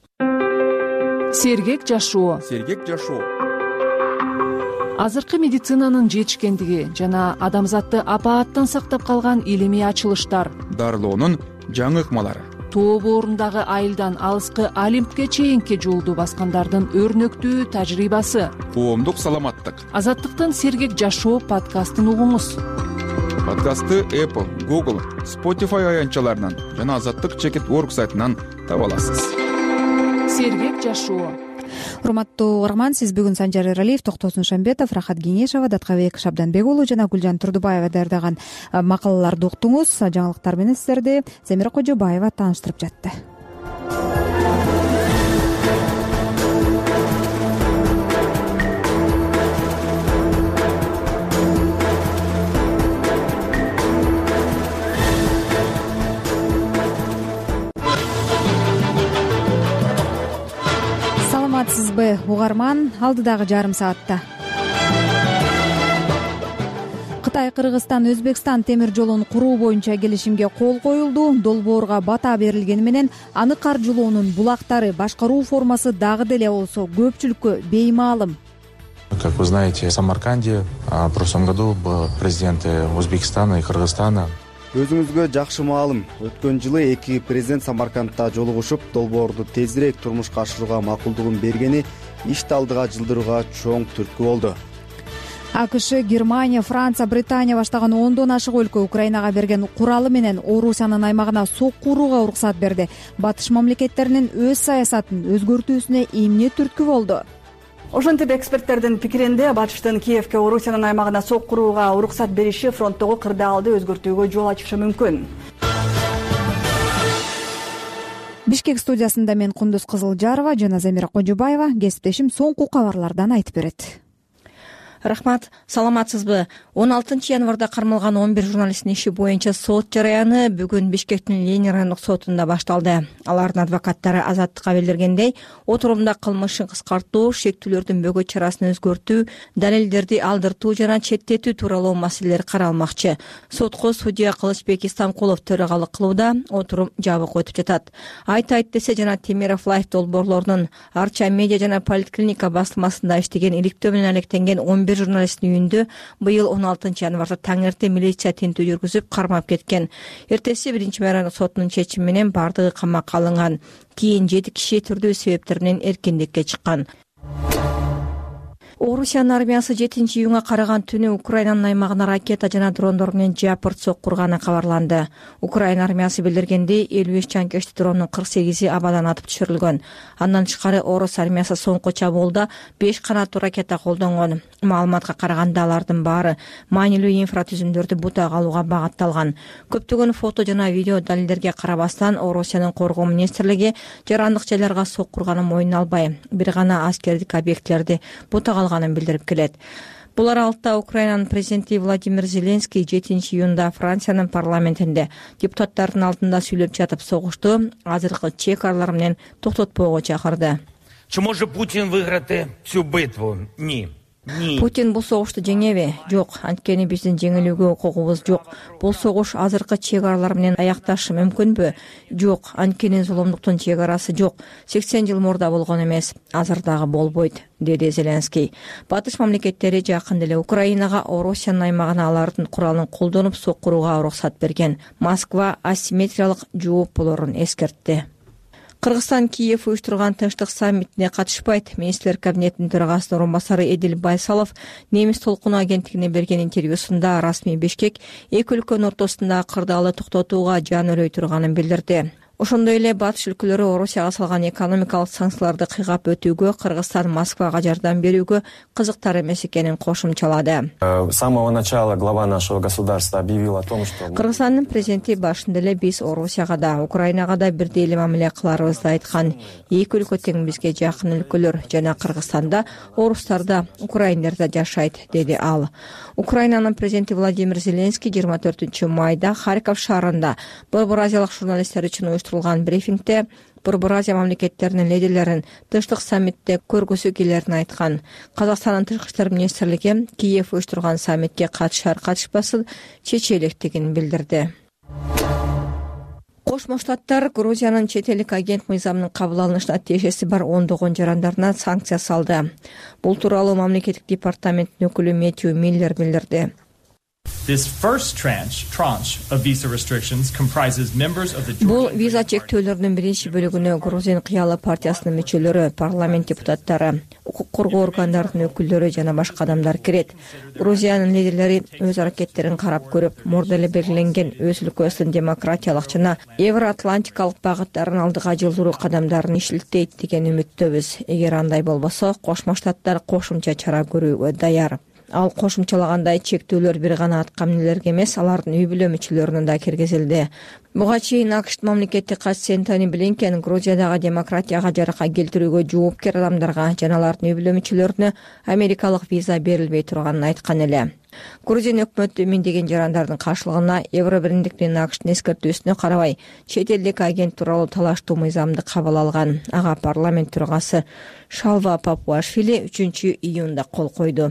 Сергек жашоо. Сергек жашоо. Азыркы медицинанын жетишкендиги жана адамзатты апааттан сактап калган илимий ачылыштар, дарылоонун жаңы ыкмалары, тоо боорундагы айылдан алыскы Олимпке чейинки жолду баскандардын өрнөктүү тажрыйбасы, коомдук саламаттык. Азаттыктын Сергек жашоо подкастын угуңуз. Подкастты Apple, Google, Spotify аянтчаларынан жана азаттык чекит точка орг сайтынан таба аласыз. сергек жашоо. урматтуу угарман, сиз бүгүн Санжар Эралиев, Токтосун Шамбетов, Рахат Кеңешова, Даткабек Шабданбек уулу жана Гүлжан Турдубаева даярдаган макалаларды уктуңуз. Жаңылыктар менен сиздерди Замира Кожобаева тааныштырып жатты. Саламатсызбы угарман, алдыдагы жарым саатта Кытай, Кыргызстан, Өзбекстан темир жолун куруу боюнча келишимге кол коюлду. Долбоорго бата берилгени менен аны каржылоонун булактары, башкаруу формасы дагы деле болсо көпчүлүккө беймаалым. Как вы знаете, в Самарканде в прошлом году были президенты Узбекистана и Кыргызстана. Өзүңүзгө жакшы маалым. Өткөн жылы эки президент Самаркандта жолугушуп, долбоорду тезирээк турмушка ашырууга макулдугун бергени ишти алдыга жылдырууга чоң түрткү болду. АКШ, Германия, Франция, Британия баштаган ондон ашык өлкө Украинага берген куралы менен Орусиянын аймагына сок курууга уруксат берди. Батыш мамлекеттеринин өз саясатын өзгөртүүсүнө эмне түрткү болду? Ошентип эксперттердин пикиринде Батыштын Киевке Орусиянын аймагына сок курууга уруксат бериши фронттогу кырдаалды өзгөртүүгө жол ачышы мүмкүн. Бишкек студиясында мен Кундуз Кызылжарова жана Замира Кожобаева, кесиптешим соңку кабарлардан айтып берет. Рахмат, саламатсызбы? он алтынчы январда кармалган он бир журналисттин иши боюнча сот жараяны бүгүн Бишкектин Ленин райондук сотунда башталды. Алардын адвокаттары азаттыкка билдиргендей, отурумда кылмышын кыскартуу, шектүүлөрдүн бөгөт чарасын өзгөртүү, далилдерди алдыртуу жана четтетүү тууралуу маселелер каралмакчы. Сотко судья Кылычбек Истамкулов төрагалык кылууда, отурум жабык өтүп жатат. Айт-айт десе жана Темиров Лайф долбоорлорунун Арча медиа жана Политклиника басылмасында иштеген иликтөө менен алектенген он бир журналисттин үйүндө быйыл он алтынчы январда таң эрте милиция тинтүү жүргүзүп кармап кеткен. Эртеси биринчи райондук сотунун чечими менен бардыгы камакка алынган. Кийин жети киши түрдүү себептеринен эркиндикке чыккан. Орусиянын армиясы жетинчи июнга караган түнү Украинанын аймагына ракета жана дрондор менен жапырт соккурганы кабарланды. Украина армиясы билдиргендей, элүү үч жанкечти дрондун кырк сегизи абадан атып түшүрүлгөн. Андан тышкары Орус армиясы соңку чабуулда беш канаттуу ракета колдонгон. Маалыматка караганда алардын баары маанилүү инфратүзүмдөрдү бутага алууга багытталган. Көптөгөн фото жана видео далилдерге карабастан Орусиянын коргоо министрлиги жарандык жайларга соккурганын мойнуна албай, бир гана аскердик объектилерди бутага алганын билдирип келет. Бул аралыкта Украинанын президенти Владимир Зеленский жетинчи июнда Франциянын парламентинде депутаттардын алдында сүйлөп жатып согушту азыркы чек аралар менен токтотпоого чакырды. Чи може Путин выиграти цю битву? Ні. Путин бул согушту жеңеби? Жок, анткени биздин жеңилүүгө укугубуз жок. Бул согуш азыркы чек аралар менен аякташы мүмкүнбү? Жок, анткени зулумдуктун чек арасы жок. сексен жыл мурда болгон эмес, азыр дагы болбойт, деди Зеленский. Батыш мамлекеттери жакында эле Украинага Орусиянын аймагына алардын куралын колдонуп соккурууга уруксат берген. Москва асимметриялык жооп болорун эскертти. Кыргызстан Киев уюштурган тынчтык саммитине катышпайт. Министрлер кабинетинин төрагасынын орун басары Эдил Байсалов Немис толкуну агенттигине берген интервьюсунда расмий Бишкек эки өлкөнүн ортосундагы кырдаалды токтотууга жан өрөй турганын билдирди. Ошондой эле батыш өлкөлөрү Орусияга салган экономикалык санкцияларды кыйгап өтүүгө, Кыргызстан Москвага жардам берүүгө кызыктар эмес экенин кошумчалады. С самого начала глава нашего государства объявил о том, что Кыргызстандын президенти башында эле биз Орусияга да, Украинага да бирдей эле мамиле кыларыбызды айткан. Эки өлкө тең бизге жакын өлкөлөр жана Кыргызстанда орустар да, украиндер да жашайт, деди ал. Украинанын президенти Владимир Зеленский жыйырма төртүнчү майда Харьков шаарында Борбор Азиялык журналисттер үчүн уюштурулган брифингде Борбор Азия мамлекеттеринин лидерлерин тынчтык саммитте көргүсү келерин айткан. Казакстандын тышкы иштер министрлиги Киев уюштурган саммитке катышар катышпасын чече электигин билдирди. Кошмо Штаттар Грузиянын чет элдик агент мыйзамынын кабыл алынышына тиешеси бар ондогон жарандарына санкция салды. Бул тууралуу мамлекеттик департаменттин өкүлү Мэтью Миллер билдирди. Бул виза чектөөлөрүнүн биринчи бөлүгүнө Грузин кыялы партиясынын мүчөлөрү, парламент депутаттары, укук коргоо органдарынын өкүлдөрү жана башка адамдар кирет. Грузиянын лидерлери өз аракеттерин карап көрүп, мурда эле белгиленген өз өлкөсүнүн демократиялык жана евроатлантикалык багыттарын алдыга жылдыруу кадамдарын иштетет деген үмүттөбүз. Эгер андай болбосо, Кошмо Штаттар кошумча чара көрүүгө даяр. Ал кошумчалагандай чектөөлөр бир гана атка минелерге эмес, алардын үй бүлө мүчөлөрүнө да киргизилди. Буга чейин АКШтын мамлекеттик катчысы Энтони Блинкен Грузиядагы демократияга жарака келтирүүгө жоопкер адамдарга жана алардын үй бүлө мүчөлөрүнө америкалык виза берилбей турганын айткан эле. Грузин өкмөтү миңдеген жарандардын каршылыгына Евро биримдик менен АКШтын эскертүүсүнө карабай, чет элдик агент тууралуу талаштуу мыйзамды кабыл алган. Ага парламент төрагасы Шалва Папуашвили үчүнчү июнда кол койду.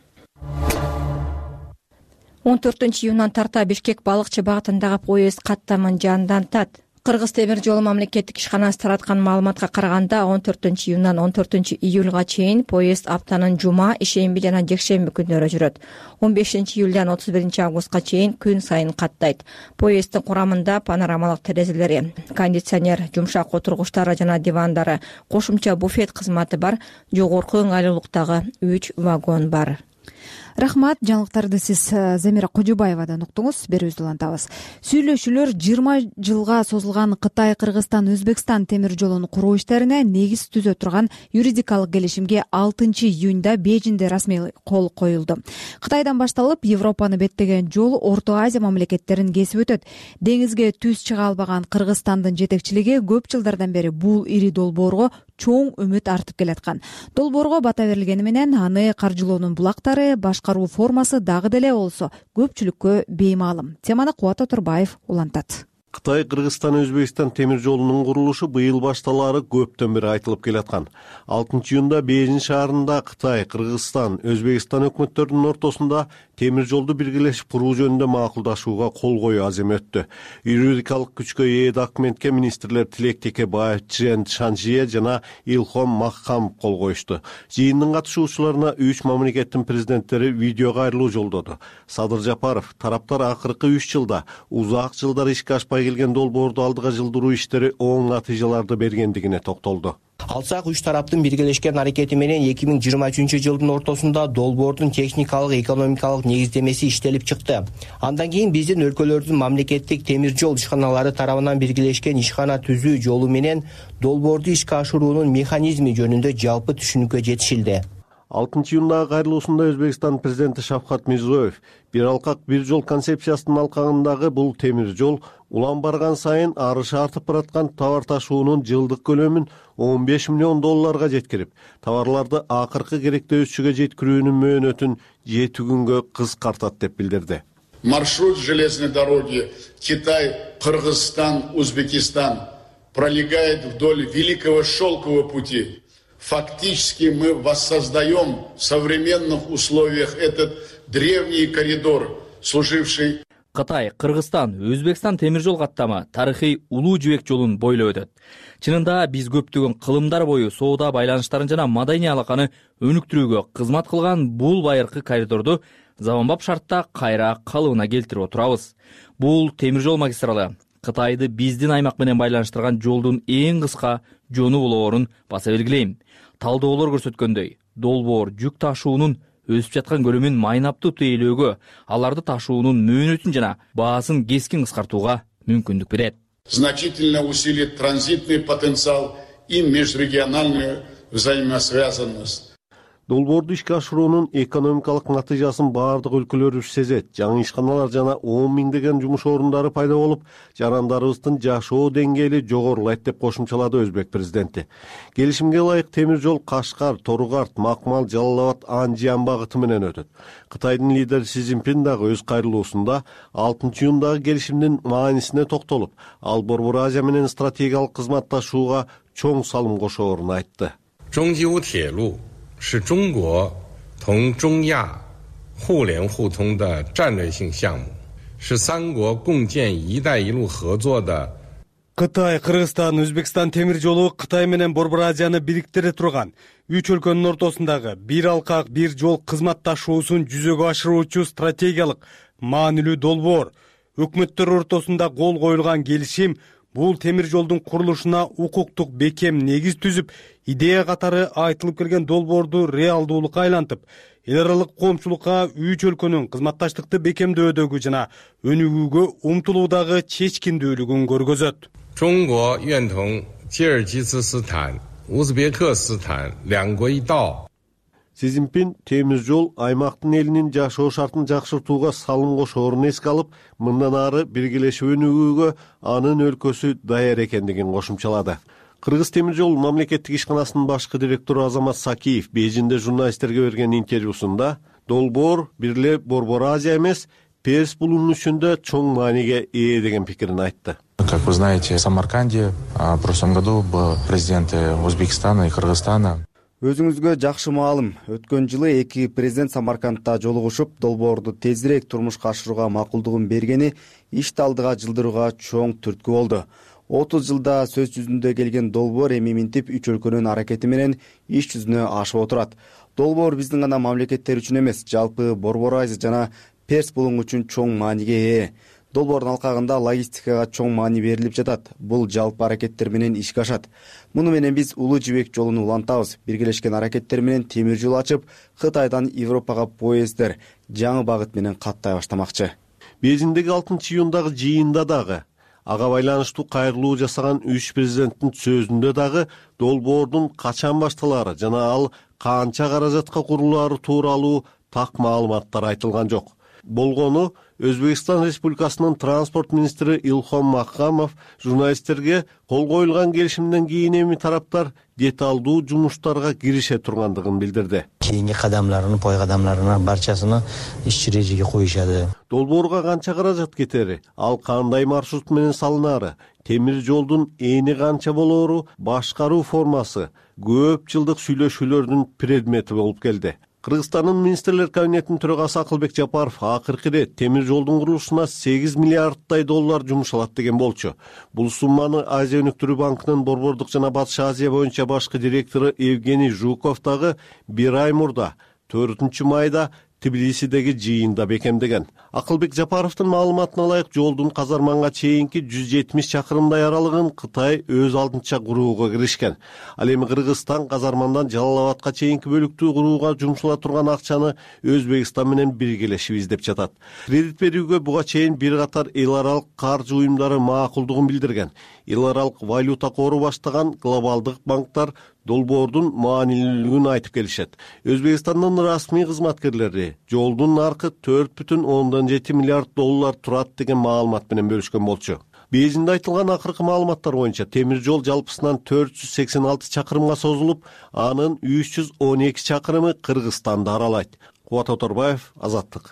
он төртүнчү июндан тарта Бишкек балыкчы багытындагы поезд каттамын жанынан тат. Кыргыз темир жолу мамлекеттик ишканасы тараткан маалыматка караганда он төртүнчү июндан он төртүнчү июлга чейин поезд аптанын жума, ишемби жана жекшемби күндөрү жүрөт. он бешинчи июлдан отуз биринчи августка чейин күн сайын каттайт. Поезддин курамында панорамалык терезелери, кондиционер, жумшак отургучтары жана дивандары, кошумча буфет кызматы бар, жогорку ыңгайлуулуктагы үч вагон бар. Рахмат, жаңылыктарды сиз Замира Кожобаевадан уктуңуз. Берүүбүздү улантабыз. Сүйлөшүүлөр жыйырма жылга созулган Кытай, Кыргызстан, Өзбекстан темир жолун куруу иштерине негиз түзө турган юридикалык келишимге алтынчы июнда Бейжиңде расмий кол коюлду. Кытайдан башталып, Европаны беттеген жол Орто Азия мамлекеттерин кесип өтөт. Деңизге түз чыга албаган Кыргызстандын жетекчилиги көп жылдардан бери бул ири долбоорго чоң үмүт артып келаткан. Долбоорго бата берилгени менен аны каржылоонун булактары, башкаруу формасы дагы деле болсо көпчүлүккө беймаалым. Теманы Кубат Отурбаев улантат. Кытай, Кыргызстан, Өзбекстан темир жолунун курулушу быйыл башталары көптөн бери айтылып келаткан. алтынчы июнда Бейжиң шаарында Кытай, Кыргызстан, Өзбекстан өкмөттөрүнүн ортосунда темир жолду биргелешип куруу жөнүндө макулдашууга кол коюу азем өттү. Юридикалык күчкө ээ документке министрлер Тилек Текебаев, Чжэн Шанжие жана Илхом Махкам кол коюшту. Жыйындын катышуучуларына үч мамлекеттин президенттери видео кайрылуу жолдоду. Садыр Жапаров тараптар акыркы үч жылда узак жылдар ишке ашпай келген долбоорду алдыга жылдыруу иштери оң натыйжаларды бергендигине токтолду. Алсак үч тараптын биргелешкен аракети менен эки миң жыйырма үчүнчү жылдын ортосунда долбоордун техникалык, экономикалык негиздемеси иштелип чыкты. Андан кийин биздин өлкөлөрдүн мамлекеттик темир жол ишканалары тарабынан биргелешкен ишкана түзүү жолу менен долбоорду ишке ашыруунун механизми жөнүндө жалпы түшүнүккө жетишилди. алтынчы июндагы кайрылуусунда Өзбекстан президенти Шавкат Мирзиёев бир алкак бир жол концепциясынын алкагындагы бул темир жол улам барган сайын арышы артып бараткан товар ташуунун жылдык көлөмүн он беш миллион долларга жеткирип, товарларды акыркы керектөөчүгө жеткирүүнүн мөөнөтүн жети күнгө кыскартат деп билдирди. Маршрут железной дороги Китай, Кыргызстан, Узбекистан пролегает вдоль великого шелкового пути. Фактически мы воссоздаем в современных условиях этот древний коридор, служивший... Кытай, Кыргызстан, Өзбекстан темир жол каттамы тарыхый улуу жибек жолун бойлоп өтөт. Чынында биз көптөгөн кылымдар бою соода байланыштарын жана маданий алаканы өнүктүрүүгө кызмат кылган бул байыркы коридорду заманбап шартта кайра калыбына келтирип отурабыз. Бул темир жол магистралы Кытайды биздин аймак менен байланыштырган жолдун эң кыска жону болоорун баса белгилейм. Талдоолор көрсөткөндөй, долбоор жүк ташуунун өсүп жаткан көлөмүн майнаптуу тейлөөгө, аларды ташуунун мөөнөтүн жана баасын кескин кыскартууга мүмкүндүк берет. Значительно усилит транзитный потенциал и межрегиональную взаимосвязанность. Долбоорду ишке ашыруунун экономикалык натыйжасын баардык өлкөлөр сезет. Жаңы ишканалар жана он миңдеген жумуш орундары пайда болуп, жарандарыбыздын жашоо деңгээли жогорулайт деп кошумчалады Өзбек президенти. Келишимге ылайык темир жол Кашкар, Торугарт, Макмал, Жалал Абад, Анжиан багыты менен өтөт. Кытайдын лидери Си Цзиньпин дагы өз кайрылуусунда алтынчы июндагы келишимдин маанисине токтолуп, ал Борбор Азия менен стратегиялык кызматташууга чоң салым кошоорун айтты. 是中国同中亚互联互通的战略性项目，是三国共建“一带一路”合作的。 Кытай, Кыргызстан, Өзбекстан темир жолу Кытай менен Борбор Азияны бириктире турган үч өлкөнүн ортосундагы бир алкак бир жол кызмат ташуусун жүзөгө ашыруучу стратегиялык маанилүү долбоор. Өкмөттөр ортосунда кол коюлган келишим бул темир жолдун курулушуна укуктук бекем негиз түзүп, идея катары айтылып келген долбоорду реалдуулукка айлантып, эл аралык коомчулукка үч өлкөнүн кызматташтыкты бекемдөөдөгү жана өнүгүүгө умтулуудагы чечкиндүүлүгүн көргөзөт. 中国愿同吉尔吉斯斯坦、乌兹别克斯坦两国一道。 Си Цзиньпин темир жол аймактын элинин жашоо шартын жакшыртууга салым кошоорун эске алып, мындан ары биргелешип өнүгүүгө анын өлкөсү даяр экендигин кошумчалады. Кыргыз темир жол мамлекеттик ишканасынын башкы директору Азамат Сакиев Бейжиңде журналисттерге берген интервьюсунда долбоор бир эле Борбор Азия эмес, Перс булунун үчүндө чоң мааниге ээ деген пикирин айтты. Как вы знаете, в Самарканде в прошлом году был президенты Узбекистана и Кыргызстана. Өзүңүзгө жакшы маалым, өткөн жылы эки президент Самаркандта жолугушуп, долбоорду тезирээк турмушка ашырууга макулдугун бергени ишти алдыга жылдырууга чоң түрткү болду. отуз жылда сөз жүзүндө келген долбоор эми минтип үч өлкөнүн аракети менен иш жүзүнө ашып отурат. Долбоор биздин гана мамлекеттер үчүн эмес, жалпы Борбор Азия жана Перс булуң үчүн чоң мааниге ээ. Долбоордун алкагында логистикага чоң маани берилип жатат. Бул жалпы аракеттер менен ишке ашат. Муну менен биз Улуу жибек жолун улантабыз. Биргелешкен аракеттер менен темир жол ачып, Кытайдан Европага поезддер жаңы багыт менен каттай баштамакчы. Бейжиңдеги алтынчы июндагы жыйында дагы ага байланыштуу кайрылуу жасаган үч президенттин сөзүндө дагы долбоордун качан башталары жана ал канча каражатка курулаары тууралуу так маалыматтар айтылган жок. Болгону Өзбекстан Республикасынын транспорт министри Илхом Макхамов журналисттерге кол коюлган келишимден кийин эми тараптар деталдуу жумуштарга кирише тургандыгын билдирди. Кийинки кадамларын, пой кадамларына барчасына иш режеге коюшады. Долбоорго канча каражат кетери, ал кандай маршрут менен салынары, темир жолдун эни канча болоору, башкаруу формасы көп жылдык сүйлөшүүлөрдүн предмети болуп келди. Кыргызстандын министрлер кабинетинин төрагасы Акылбек Жапаров акыркы ирет темир жолдун курулушуна сегиз миллиардтай доллар жумшалат деген болчу. Бул сумманы Азия өнүктүрүү банкынын Борбордук жана Батыш Азия боюнча башкы директору Евгений Жуков дагы бир ай мурда төртүнчү майда Тбилисидеги жыйында бекемдеген. Акылбек Жапаровдун маалыматына ылайык жолдун Казарманга чейинки жүз жетимиш чакырымдай аралыгын Кытай өз алдынча курууга киришкен. Ал эми Кыргызстан Казармандан Жалал Абадка чейинки бөлүктү курууга жумшула турган акчаны Өзбекстан менен биргелешип издеп жатат. Кредит берүүгө буга чейин бир катар эл аралык каржы уюмдары макулдугун билдирген. Эл аралык валюта кору баштаган глобалдык банктар долбоордун маанилүүлүгүн айтып келишет. Өзбекстандын расмий кызматкерлери жолдун наркы төрт бүтүн ондон жети миллиард доллар турат деген маалымат менен бөлүшкөн болчу. Бейжиңде айтылган акыркы маалыматтар боюнча темир жол жалпысынан төрт жүз сексен алты чакырымга созулуп, анын үч жүз он эки чакырымы Кыргызстанды аралайт. Кубат Оторбаев, Азаттык.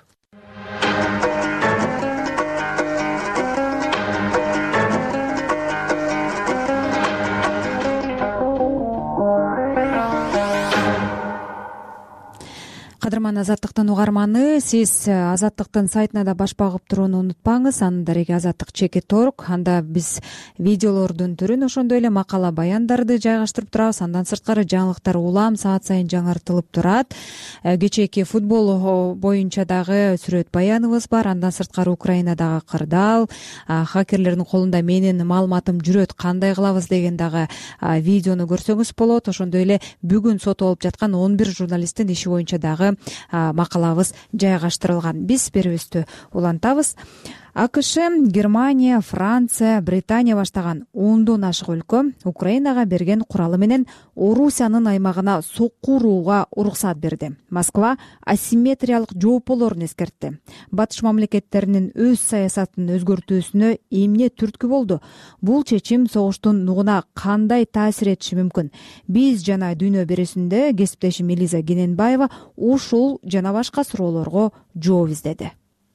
Кадырман Азаттыктын угарманы, сиз Азаттыктын сайтына да баш багып турууну унутпаңыз. Анын дареги азаттык чекит орг. Анда биз видеолордун түрүн, ошондой эле макала баяндарды жайгаштырып турабыз. Андан сырткары жаңылыктар улам саат сайын жаңыртылып турат. Кечээки футбол боюнча дагы сүрөт баяныбыз бар. Андан сырткары Украинадагы кырдаал, хакерлердин колунда менин маалыматым жүрөт, кандай кылабыз деген дагы видеону көрсөңүз болот. Ошондой эле бүгүн сотолуп жаткан он бир журналисттин иши боюнча дагы макалабыз жайгаштырылган. Биз берүүбүздү улантабыз. АКШ, Германия, Франция, Британия баштаган ондон ашык өлкө Украинага берген куралы менен Орусиянын аймагына сокку урууга уруксат берди. Москва асимметриялык жооп болоорун эскертти. Батыш мамлекеттеринин өз саясатын өзгөртүүсүнө эмне түрткү болду? Бул чечим согуштун нугуна кандай таасир этиши мүмкүн? Биз жана Дүйнө берүүсүндө кесиптешим Элиза Кененбаева ушул жана башка суроолорго жооп издеди.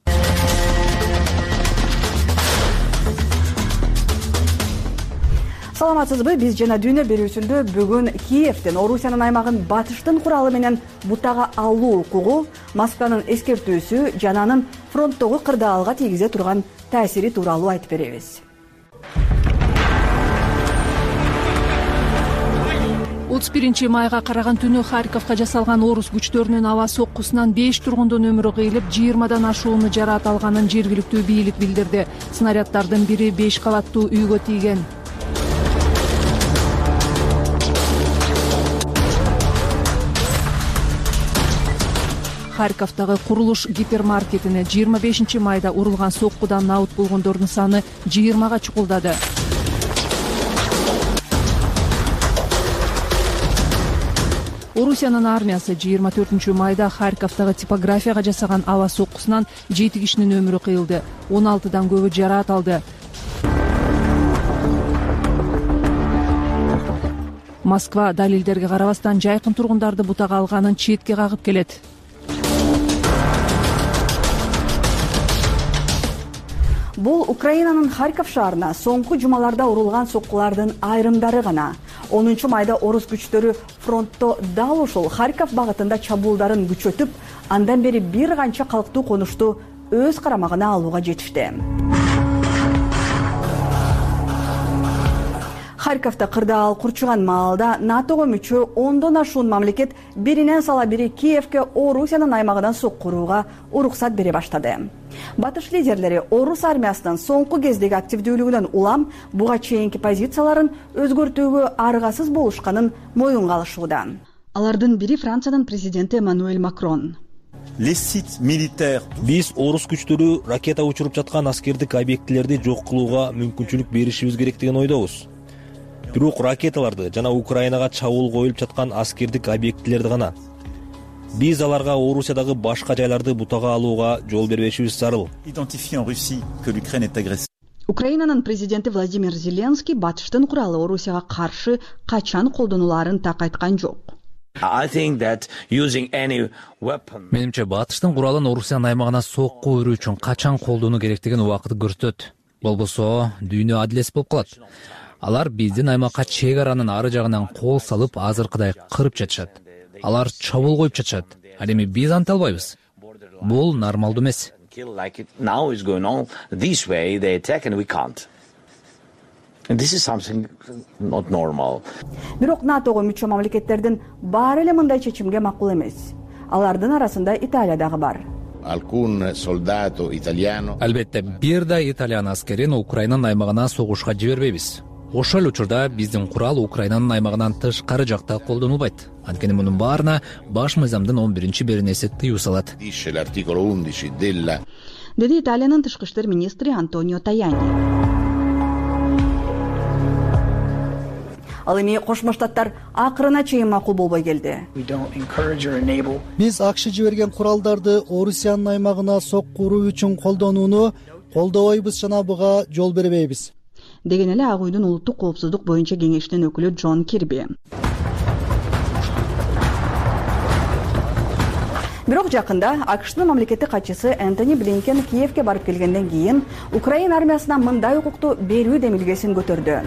Саламатсызбы, биз жана Дүйнө берүүсүндө бүгүн Киевден Орусиянын аймагын батыштын куралы менен бутага алуу укугу, Москванын эскертүүсү жана анын фронттогу кырдаалга тийгизе турган таасири тууралуу айтып беребиз. отуз биринчи майга караган түнү Харьковго жасалган орус күчтөрүнүн аба соккусунан беш тургундун өмүрү кыйылып, жыйырмадан ашууну жараат алганын жергиликтүү бийлик билдирди. Снаряддардын бири беш кабаттуу үйгө тийген. Харьковдагы курулуш гипермаркетине жыйырма бешинчи майда урулган соккудан набыт болгондордун саны жыйырмага чукулдады. Орусиянын армиясы жыйырма төртүнчү майда Харьковдагы типографияга жасаган аба соккусунан жети кишинин өмүрү кыйылды, он алтыдан көбү жараат алды. Москва далилдерге карабастан жайкын тургундарды бутага алганын четке кагып келет. Бул Украинанын Харьков шаарына соңку жумаларда урулган соккулардын айрымдары гана. онунчу майда орус күчтөрү фронтто дал ушул Харьков багытында чабуулдарын күчөтүп, андан бери бир канча калктуу конушту өз карамагына алууга жетишти. Харьковда кырдаал курчуган маалда натого мүчө ондон ашуун мамлекет биринен сала бири Киевке Орусиянын аймагынан соккурууга уруксат бере баштады. Батыш лидерлери орус армиясынын соңку кездеги активдүүлүгүнөн улам буга чейинки позицияларын өзгөртүүгө аргасыз болушканын моюнга алышууда. Алардын бири Франциянын президенти Эммануэль Макрон. Биз орус күчтөрү ракета учуруп жаткан аскердик объектилерди жок кылууга мүмкүнчүлүк беришибиз керек деген ойдобуз. Бирок ракеталарды жана Украинага чабуул коюлуп жаткан аскердик объектилерди гана. Биз аларга Орусиядагы башка жайларды бутага алууга жол бербешибиз зарыл. Украинанын президенти Владимир Зеленский батыштын куралы Орусияга каршы качан колдонуларын так айткан жок. Менимче батыштын куралын Орусиянын аймагына сокку өрүү үчүн качан колдонуу керектигин убакыт көрсөтөт. Болбосо дүйнө адилетсиз болуп калат. Алар биздин аймакка чек аранын ары жагынан кол салып азыркыдай кырып жатышат. Алар чабуул коюп жатышат. Ал эми биз анта албайбыз. Бул нормалдуу эмес. Бирок натого мүчө мамлекеттердин баары эле мындай чечимге макул эмес. Алардын арасында Италия дагы бар. Албетте, бир да итальян аскерин Украинанын аймагына согушка жибербейбиз. Ошол учурда биздин курал Украинанын аймагынан тышкары жакта колдонулбайт. Анткени мунун баарына баш мыйзамдын он биринчи беренеси тыюу салат. Деди Италиянын тышкы иштер министри Антонио Таяни. Ал эми Кошмо Штаттар акырына чейин макул болбой келди. Биз АКШ жиберген куралдарды Орусиянын аймагына соккуруу үчүн колдонууну колдобойбуз жана буга жол бербейбиз. Деген эле Ак үйдүн улуттук коопсуздук боюнча кеңешинин өкүлү Джон Кирби. Бирок жакында АКШнын мамлекеттик катчысы Энтони Блинкен Киевке барып келгенден кийин Украина армиясына мындай укукту берүү демилгесин көтөрдү.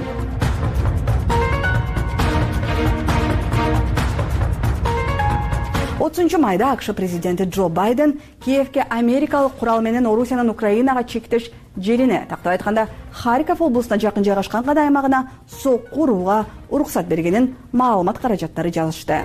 отузунчу майда АКШ президенти Джо Байден Киевке америкалык курал менен Орусиянын Украинага чектеш жерине, тактап айтканда Харьков облусуна жакын жайгашкан гана аймагына сокку урууга уруксат бергенин маалымат каражаттары жазышты.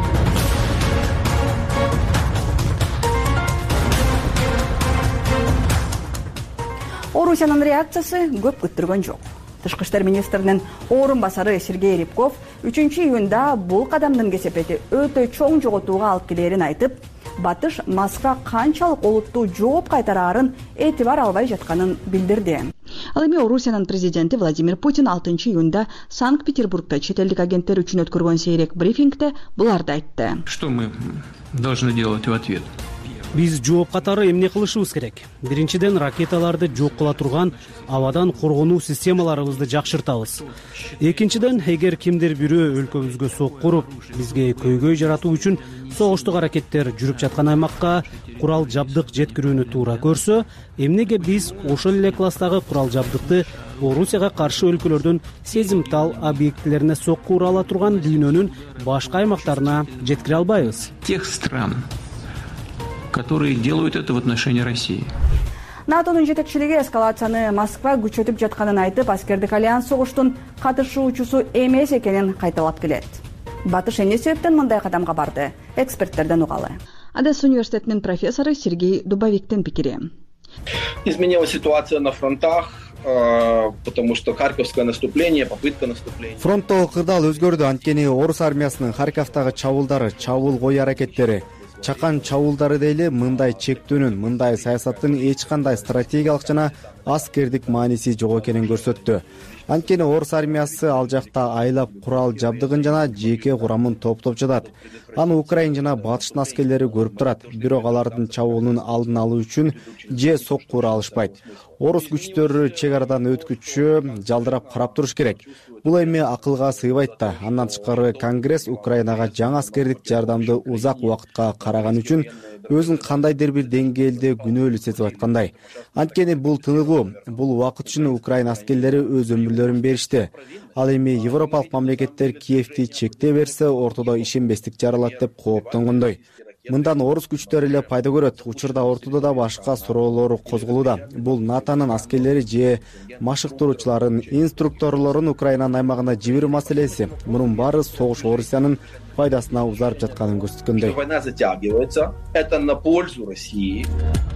Орусиянын реакциясы көп күттүргөн жок. Тышкы иштер министринин орун басары Сергей Рябков үчүнчү июнда бул кадамдын кесепети өтө чоң жоготууга алып келерин айтып, Батыш Москва канчалык олуттуу жооп кайтараарын этибар албай жатканын билдирди. Ал эми Орусиянын президенти Владимир Путин алтынчы июнда Санкт-Петербургда чет элдик агенттер үчүн өткөргөн сейрек брифингде буларды айтты. Что мы должны делать в ответ? Биз жооп катары эмне кылышыбыз керек? Биринчиден, ракеталарды жок кыла турган абадан коргонуу системаларыбызды жакшыртабыз. Экинчиден, эгер кимдир бирөө өлкөбүзгө сокку уруп, бизге көйгөй жаратуу үчүн согуштук аракеттер жүрүп жаткан аймакка курал жабдык жеткирүүнү туура көрсө, эмнеге биз ошол эле класстагы курал жабдыкты Орусияга каршы өлкөлөрдүн сезимтал объектилерине сокку ура ала турган дүйнөнүн башка аймактарына жеткире албайбыз? Тех стран, которые делают это в отношении России. НАТОнун жетекчилиги эскалацияны Москва күчөтүп жатканын айтып, аскердик альянс согуштун катышуучусу эмес экенин кайталап келет. батыш эмне себептен мындай кадамга барды? Эксперттерден угалы. Одесса университетинин профессору Сергей Дубовиктин пикири. Изменилась ситуация на фронтах, потому что Харьковское наступление, попытка наступления. Фронттогу кырдаал өзгөрдү. Анткени орус армиясынын Харьковдагы чабуулдары, чабуул кою аракеттери, чакан чабуулдары дейли мындай чектөөнүн, мындай саясаттын эч кандай стратегиялык жана аскердик мааниси жок экенин көрсөттү. Анткени орус армиясы ал жакта айлап курал жабдыгын жана жеке курамын топтоп жатат. Аны Украина жана батыштын аскерлери көрүп турат. Бирок алардын чабуулунун алдын алуу үчүн же сокку ура алышпайт. Орус күчтөрү чек арадан өткүчү жалдырап карап туруш керек. Бул эми акылга сыйбайт да. Андан тышкары Конгресс Украинага жаңы аскердик жардамды узак убакытка караган үчүн өзүн кандайдыр бир деңгээлде күнөөлүү сезип аткандай. Анткени бул тыныгуу, бул убакыт үчүн Украина аскерлери өз өмүрлөрүн беришти. Ал эми Европалык мамлекеттер Киевти чектей берсе, ортодо ишенбестик жаралат деп кооптонгондой. Мындан орус күчтөрү эле пайда көрөт. Учурда ортодо да башка суроолор козголууда. Бул НАТОнун аскерлери же машыктыруучуларын, инструкторлорун Украинанын аймагына жиберүү маселеси. Мунун баары согуш Орусиянын пайдасына узарып жатканын көрсөткөндөй. Война затягивается, это на пользу России.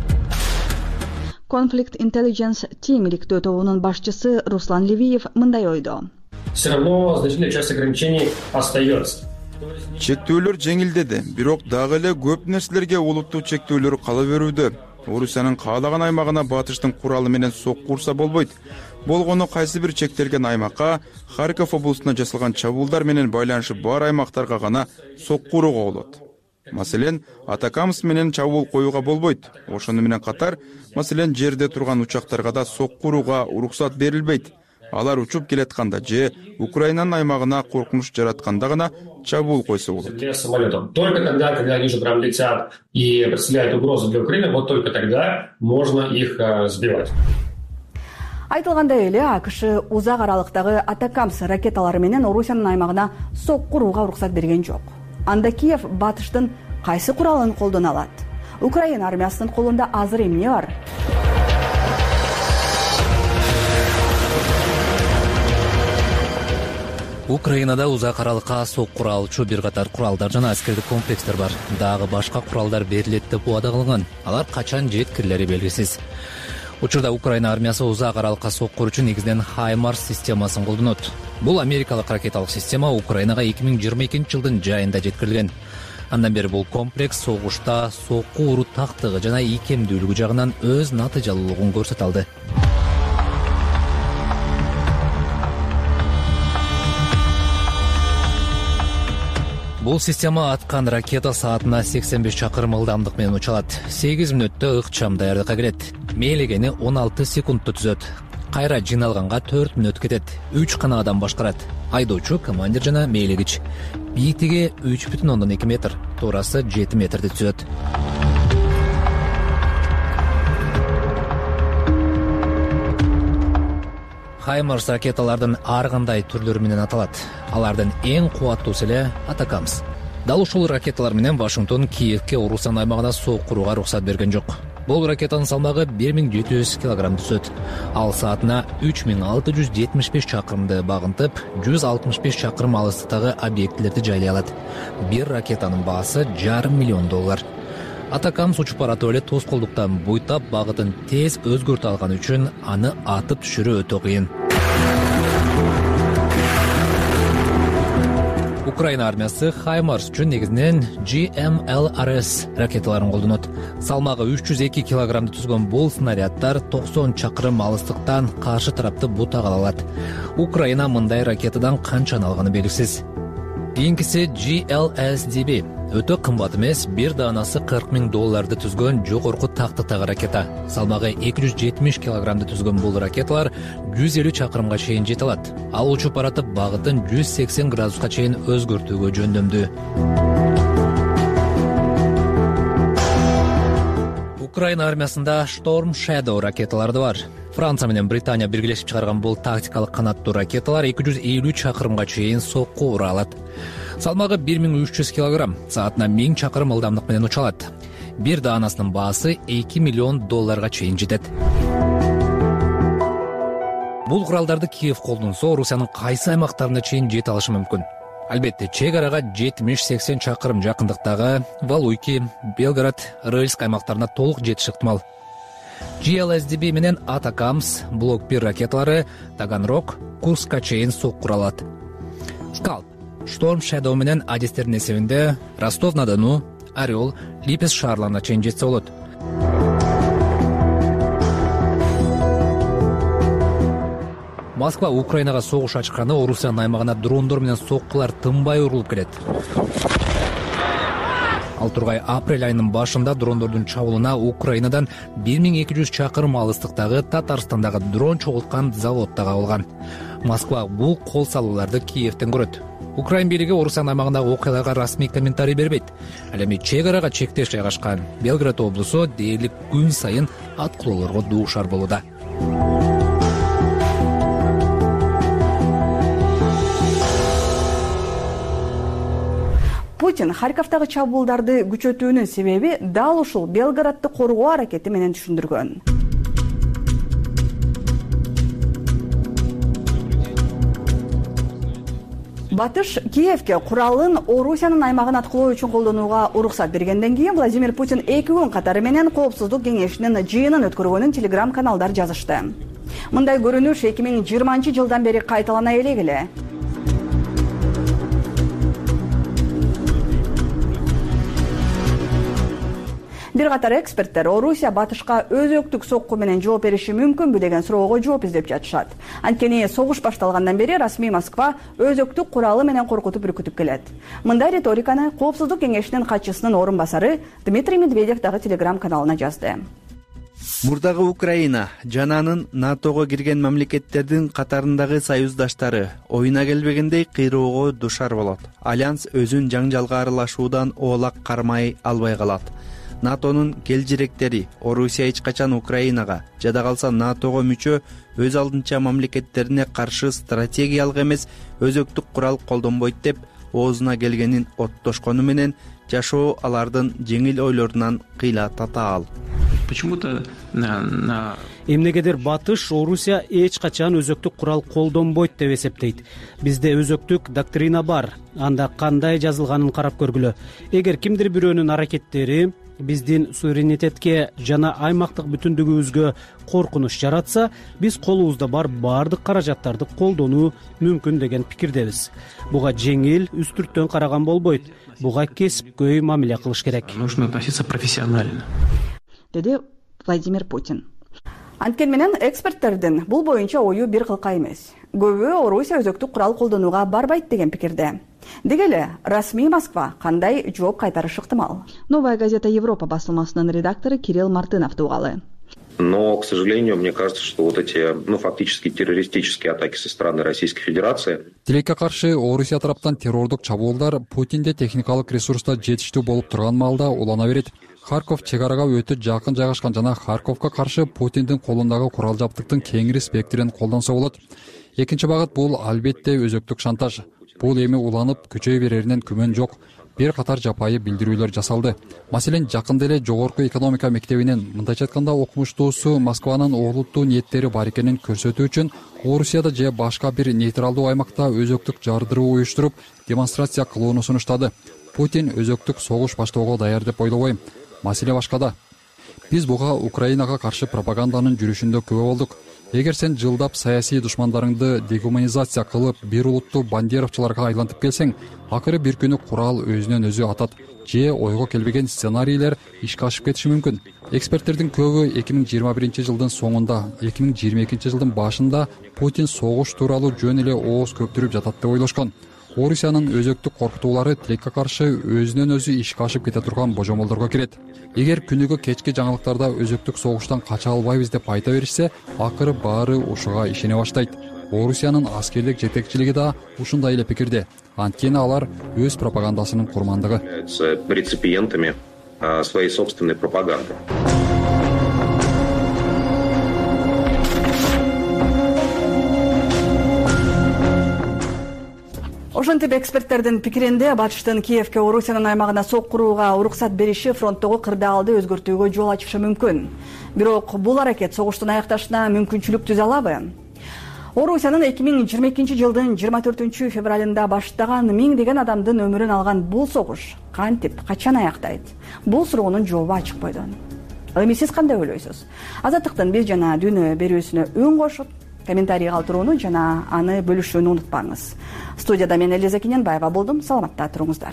Conflict Intelligence Team иликтөө тобунун башчысы Руслан Левиев мындай ойдо. Все равно значительная часть ограничений остается. Чектөөлөр жеңилдеди, бирок дагы эле көп нерселерге олуттуу чектөөлөр кала берүүдө. Орусиянын каалаган аймагына батыштын куралы менен сокку урса болбойт. Болгону кайсы бир чектелген аймакка, Харьков облусуна жасалган чабуулдар менен байланышы бар аймактарга гана сокку урууга болот. Маселен, Атакамс менен чабуул коюуга болбойт. Ошону менен катар, маселен, жерде турган учактарга да сокку урууга уруксат берилбейт. Алар учуп келатканда же Украинанын аймагына коркунуч жаратканда гана чабуул койсо болот. Только тогда, когда они же прям летят и представляют угрозу для Украины, вот только тогда можно их сбивать. Айтылгандай эле АКШ узак аралыктагы Атакамс ракеталары менен Орусиянын аймагына сокку урууга уруксат берген жок. Анда Киев батыштын кайсы куралын колдоно алат? Украина армиясынын колунда азыр эмне бар? Украинада узак аралыкка сокку ура алчу бир катар куралдар жана аскердик комплекстер бар. Дагы башка куралдар берилет деп убада кылган. Алар качан жеткирилери белгисиз. Учурда Украина армиясы узак аралыкка сокку уруу үчүн негизинен Хаймарс системасын колдонот. Бул америкалык ракеталык система Украинага эки миң жыйырма экинчи жылдын жайында жеткирилген. Андан бери бул комплекс согушта сокку уруу тактыгы жана ийкемдүүлүгү жагынан өз натыйжалуулугун көрсөтө алды. Бул система аткан ракета саатына сексен беш чакырым ылдамдык менен учалат. сегиз мүнөттө ыкчам даярдыкка келет. Мээлегени он алты секундта түзөт. Кайра жиналганга төрт мүнөт кетет. үч гана адам башкарат. Айдоочу, командир жана мээлегич. Бийиктиги үч бүтүн ондон эки метр, туурасы жети метрди түзөт. Хаймарс ракеталардын ар кандай түрлөрү менен аталат. Алардын эң кубаттуусу эле Атакамс. Дал ушул ракеталар менен Вашингтон Киевке Орусиянын аймагына сокку урууга уруксат берген жок. Бул ракетанын салмагы бир миң жети жүз килограмм түзөт. Ал саатына үч миң алты жүз жетимиш беш чакырымды багынтып, жүз алтымыш беш чакырым алыстыктагы объектилерди жайлай алат. Бир ракетанын баасы жарым миллион доллар. Атакамс учуп баратып эле тоскоолдуктан буйтап багытын тез өзгөртө алган үчүн аны атып түшүрүү өтө кыйын. Украина армиясы Хаймарс үчүн негизинен джи эм эл ар эс ракеталарын колдонот. Салмагы үч жүз эки килограммды түзгөн бул снаряддар токсон чакырым алыстыктан каршы тарапты бутага алат. Украина мындай ракетадан канчаны алганы белгисиз. Кийинкиси джи эл эс ди би. Өтө кымбат эмес, бир даанасы кырк миң долларды түзгөн жогорку тактыктагы ракета. Салмагы эки жүз жетимиш килограммды түзгөн бул ракеталар жүз элүү чакырымга чейин жете алат. Ал учуп баратып багытын жүз сексен градуска чейин өзгөртүүгө жөндөмдүү. Украина армиясында Storm Shadow ракеталары бар. Франция менен Британия биргелешип чыгарган бул тактикалык канаттуу ракеталар эки жүз элүү чакырымга чейин сокку ура алат. Салмагы бир миң үч жүз килограмм, саатына миң чакырым ылдамдык менен учалат. Бир даанасынын баасы эки миллион долларга чейин жетет. Бул куралдарды Киев колдонсо, Орусиянын кайсы аймактарына чейин жете алышы мүмкүн? албетте чек арага жетимиш сексен чакырым жакындыктагы Валуйки, Белград, Рыльск аймактарына толук жетиши ыктымал. джи эл эс ди би менен Атакамс, блок бир ракеталары Таганрог, Курскка чейин сокку кура алат. Скалп, Шторм Шадоу менен Адистердин эсебинде Ростов-на-Дону, Орел, Липецк шаарларына чейин жетсе болот. Москва Украинага согуш ачканы Орусиянын аймагына дрондор менен соккулар тынбай урулуп келет. Ал тургай апрель айынын башында дрондордун чабуулуна Украинадан бир миң эки жүз чакырым алыстыктагы Татарстандагы дрон чогулткан завод да кабылган. Москва бул кол салууларды Киевден көрөт. Украин бийлиги Орусиянын аймагындагы окуяларга расмий комментарий бербейт. Ал эми чек арага чектеш жайгашкан Белград облусу дээрлик күн сайын аткылоолорго дуушар болууда. Путин Харьковдагы чабуулдарды күчөтүүнүн себеби дал ушул Белградды коргоо аракети менен түшүндүргөн. Батыш Киевке куралын Орусиянын аймагын аткылоо үчүн колдонууга уруксат бергенден кийин Владимир Путин эки күн катары менен Коопсуздук кеңешинин жыйынын өткөргөнүн телеграм-каналдар жазышты. Мындай көрүнүш эки миң жыйырманчы жылдан бери кайталана элек. Бир катар эксперттер Орусия Батышка өзөктүк сокку менен жооп бериши мүмкүнбү деген суроого жооп издеп жатышат. Анткени согуш башталгандан бери расмий Москва өзөктүк куралы менен коркутуп үркүтүп келет. Мындай риториканы Коопсуздук кеңешинин катчысынын орун басары Дмитрий Медведев дагы телеграм-каналына жазды. Мурдагы Украина жана анын НАТОго кирген мамлекеттердин катарындагы союздаштары оюна келбегендей кыйроого душар болот. Альянс өзүн жаңжалга аралашуудан оолак кармай албай калат. НАТОнун келжиректери Орусия эч качан Украинага, жада калса НАТОго мүчө өз алдынча мамлекеттерине каршы стратегиялык эмес өзөктүк курал колдонбойт деп оозуна келгенин оттошкону менен жашоо алардын жеңил ойлорунан кыйла татаал. Почему-то на эмнегедир Батыш Орусия эч качан өзөктүк курал колдонбойт деп эсептейт. Бизде өзөктүк доктрина бар. Анда кандай жазылганын карап көргүлө. Эгер кимдир бирөөнүн аракеттери биздин суверенитетке жана аймактык бүтүндүгүбүзгө коркунуч жаратса, биз колубузда бар баардык каражаттарды колдонуу мүмкүн деген пикирдебиз. Буга жеңил, үстүрттөн караган болбойт. Буга кесипкөй мамиле кылыш керек. Нужно относиться профессионально. Деди Владимир Путин. Анткени менен эксперттердин бул боюнча ою бир кылка эмес. Көбү Орусия өзөктүк курал колдонууга барбайт деген пикирде. Деги эле расмий Москва кандай жооп кайтарышы ыктымал? Новая газета Европа басылмасынын редактору Кирилл Мартынов тугалы. Но, к сожалению, мне кажется, что вот эти, ну, фактически террористические атаки со стороны Российской Федерации. Тилекке каршы Орусия тараптан террордук чабуулдар Путинде техникалык ресурста жетиштүү болуп турган маалда улана берет. Харьков чек арага өтө жакын жайгашкан жана Харьковго каршы Путиндин колундагы курал жабдыктын кеңири спектрин колдонсо болот. Экинчи багыт бул албетте өзөктүк шантаж. Бул эми уланып күчөй береринен күмөн жок. Бир катар жапайы билдирүүлөр жасалды. Маселен, жакында эле жогорку экономика мектебинин мындайча айтканда окумуштуусу Москванын олуттуу ниеттери бар экенин көрсөтүү үчүн Орусияда же башка бир нейтралдуу аймакта өзөктүк жардыруу уюштуруп демонстрация кылууну сунуштады. Путин өзөктүк согуш баштоого даяр деп ойлобойм. Маселе башкада. Биз буга Украинага каршы пропаганданын жүрүшүндө күбө болдук. Эгер сен жылдап саясий душмандарыңды дегуманизация кылып, бир улуттуу бандеровчуларга айлантып келсең, акыры бир күнү курал өзүнөн өзү атат же ойго келбеген сценарийлер ишке ашып кетиши мүмкүн. Эксперттердин көбү эки миң жыйырма биринчи жылдын соңунда, эки миң жыйырма экинчи жылдын башында Путин согуш тууралуу жөн эле ооз көптүрүп жатат деп ойлошкон. Орусиянын өзөктүк коркутуулары тилекке каршы өзүнөн өзү ишке ашып кете турган божомолдорго кирет. Эгер күнүгө кечки жаңылыктарда өзөктүк согуштан кача албайбыз деп айта беришсе, акыры баары ушуга ишене баштайт. Орусиянын аскерлик жетекчилиги да ушундай эле пикирде. Анткени алар өз пропагандасынын курмандыгы. Реципиентами своей собственной пропаганды. Ошентип эксперттердин пикиринде Батыштын Киевке Орусиянын аймагына сок курууга уруксат бериши фронттогу кырдаалды өзгөртүүгө жол ачышы мүмкүн. Бирок бул аракет согуштун аякташына мүмкүнчүлүк түзө алабы? орусиянын эки миң жыйырма экинчи жылдын жыйырма төртүнчү февралында баштаган миңдеген адамдын өмүрүн алган бул согуш кантип качан аяктайт? Бул суроонун жообу ачык бойдон. Ал эми сиз кандай ойлойсуз? Азаттыктын биз жана дүйнө берүүсүнө үн кошуп, комментарий калтырууну жана аны бөлүшүүнү унутпаңыз. Студияда мен Элиза Кененбаева болдум. Саламатта туруңуздар.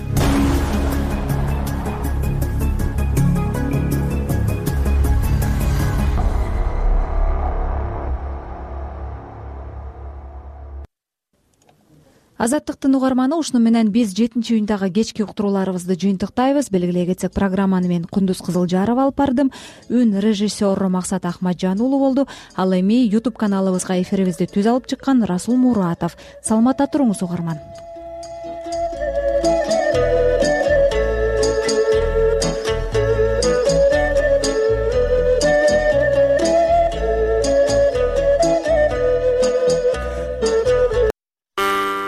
Азаттыктын угарманы, ушуну менен биз жетинчи июндагы кечки уктурууларыбызды жыйынтыктайбыз. Белгилей кетсек, программаны мен Кундуз Кызылжарова алып бардым. Үн режиссер Максат Ахматжан уулу болду. Ал эми YouTube каналыбызга эфирибизди түз алып чыккан Расул Муратов. Саламатта туруңуз угарман.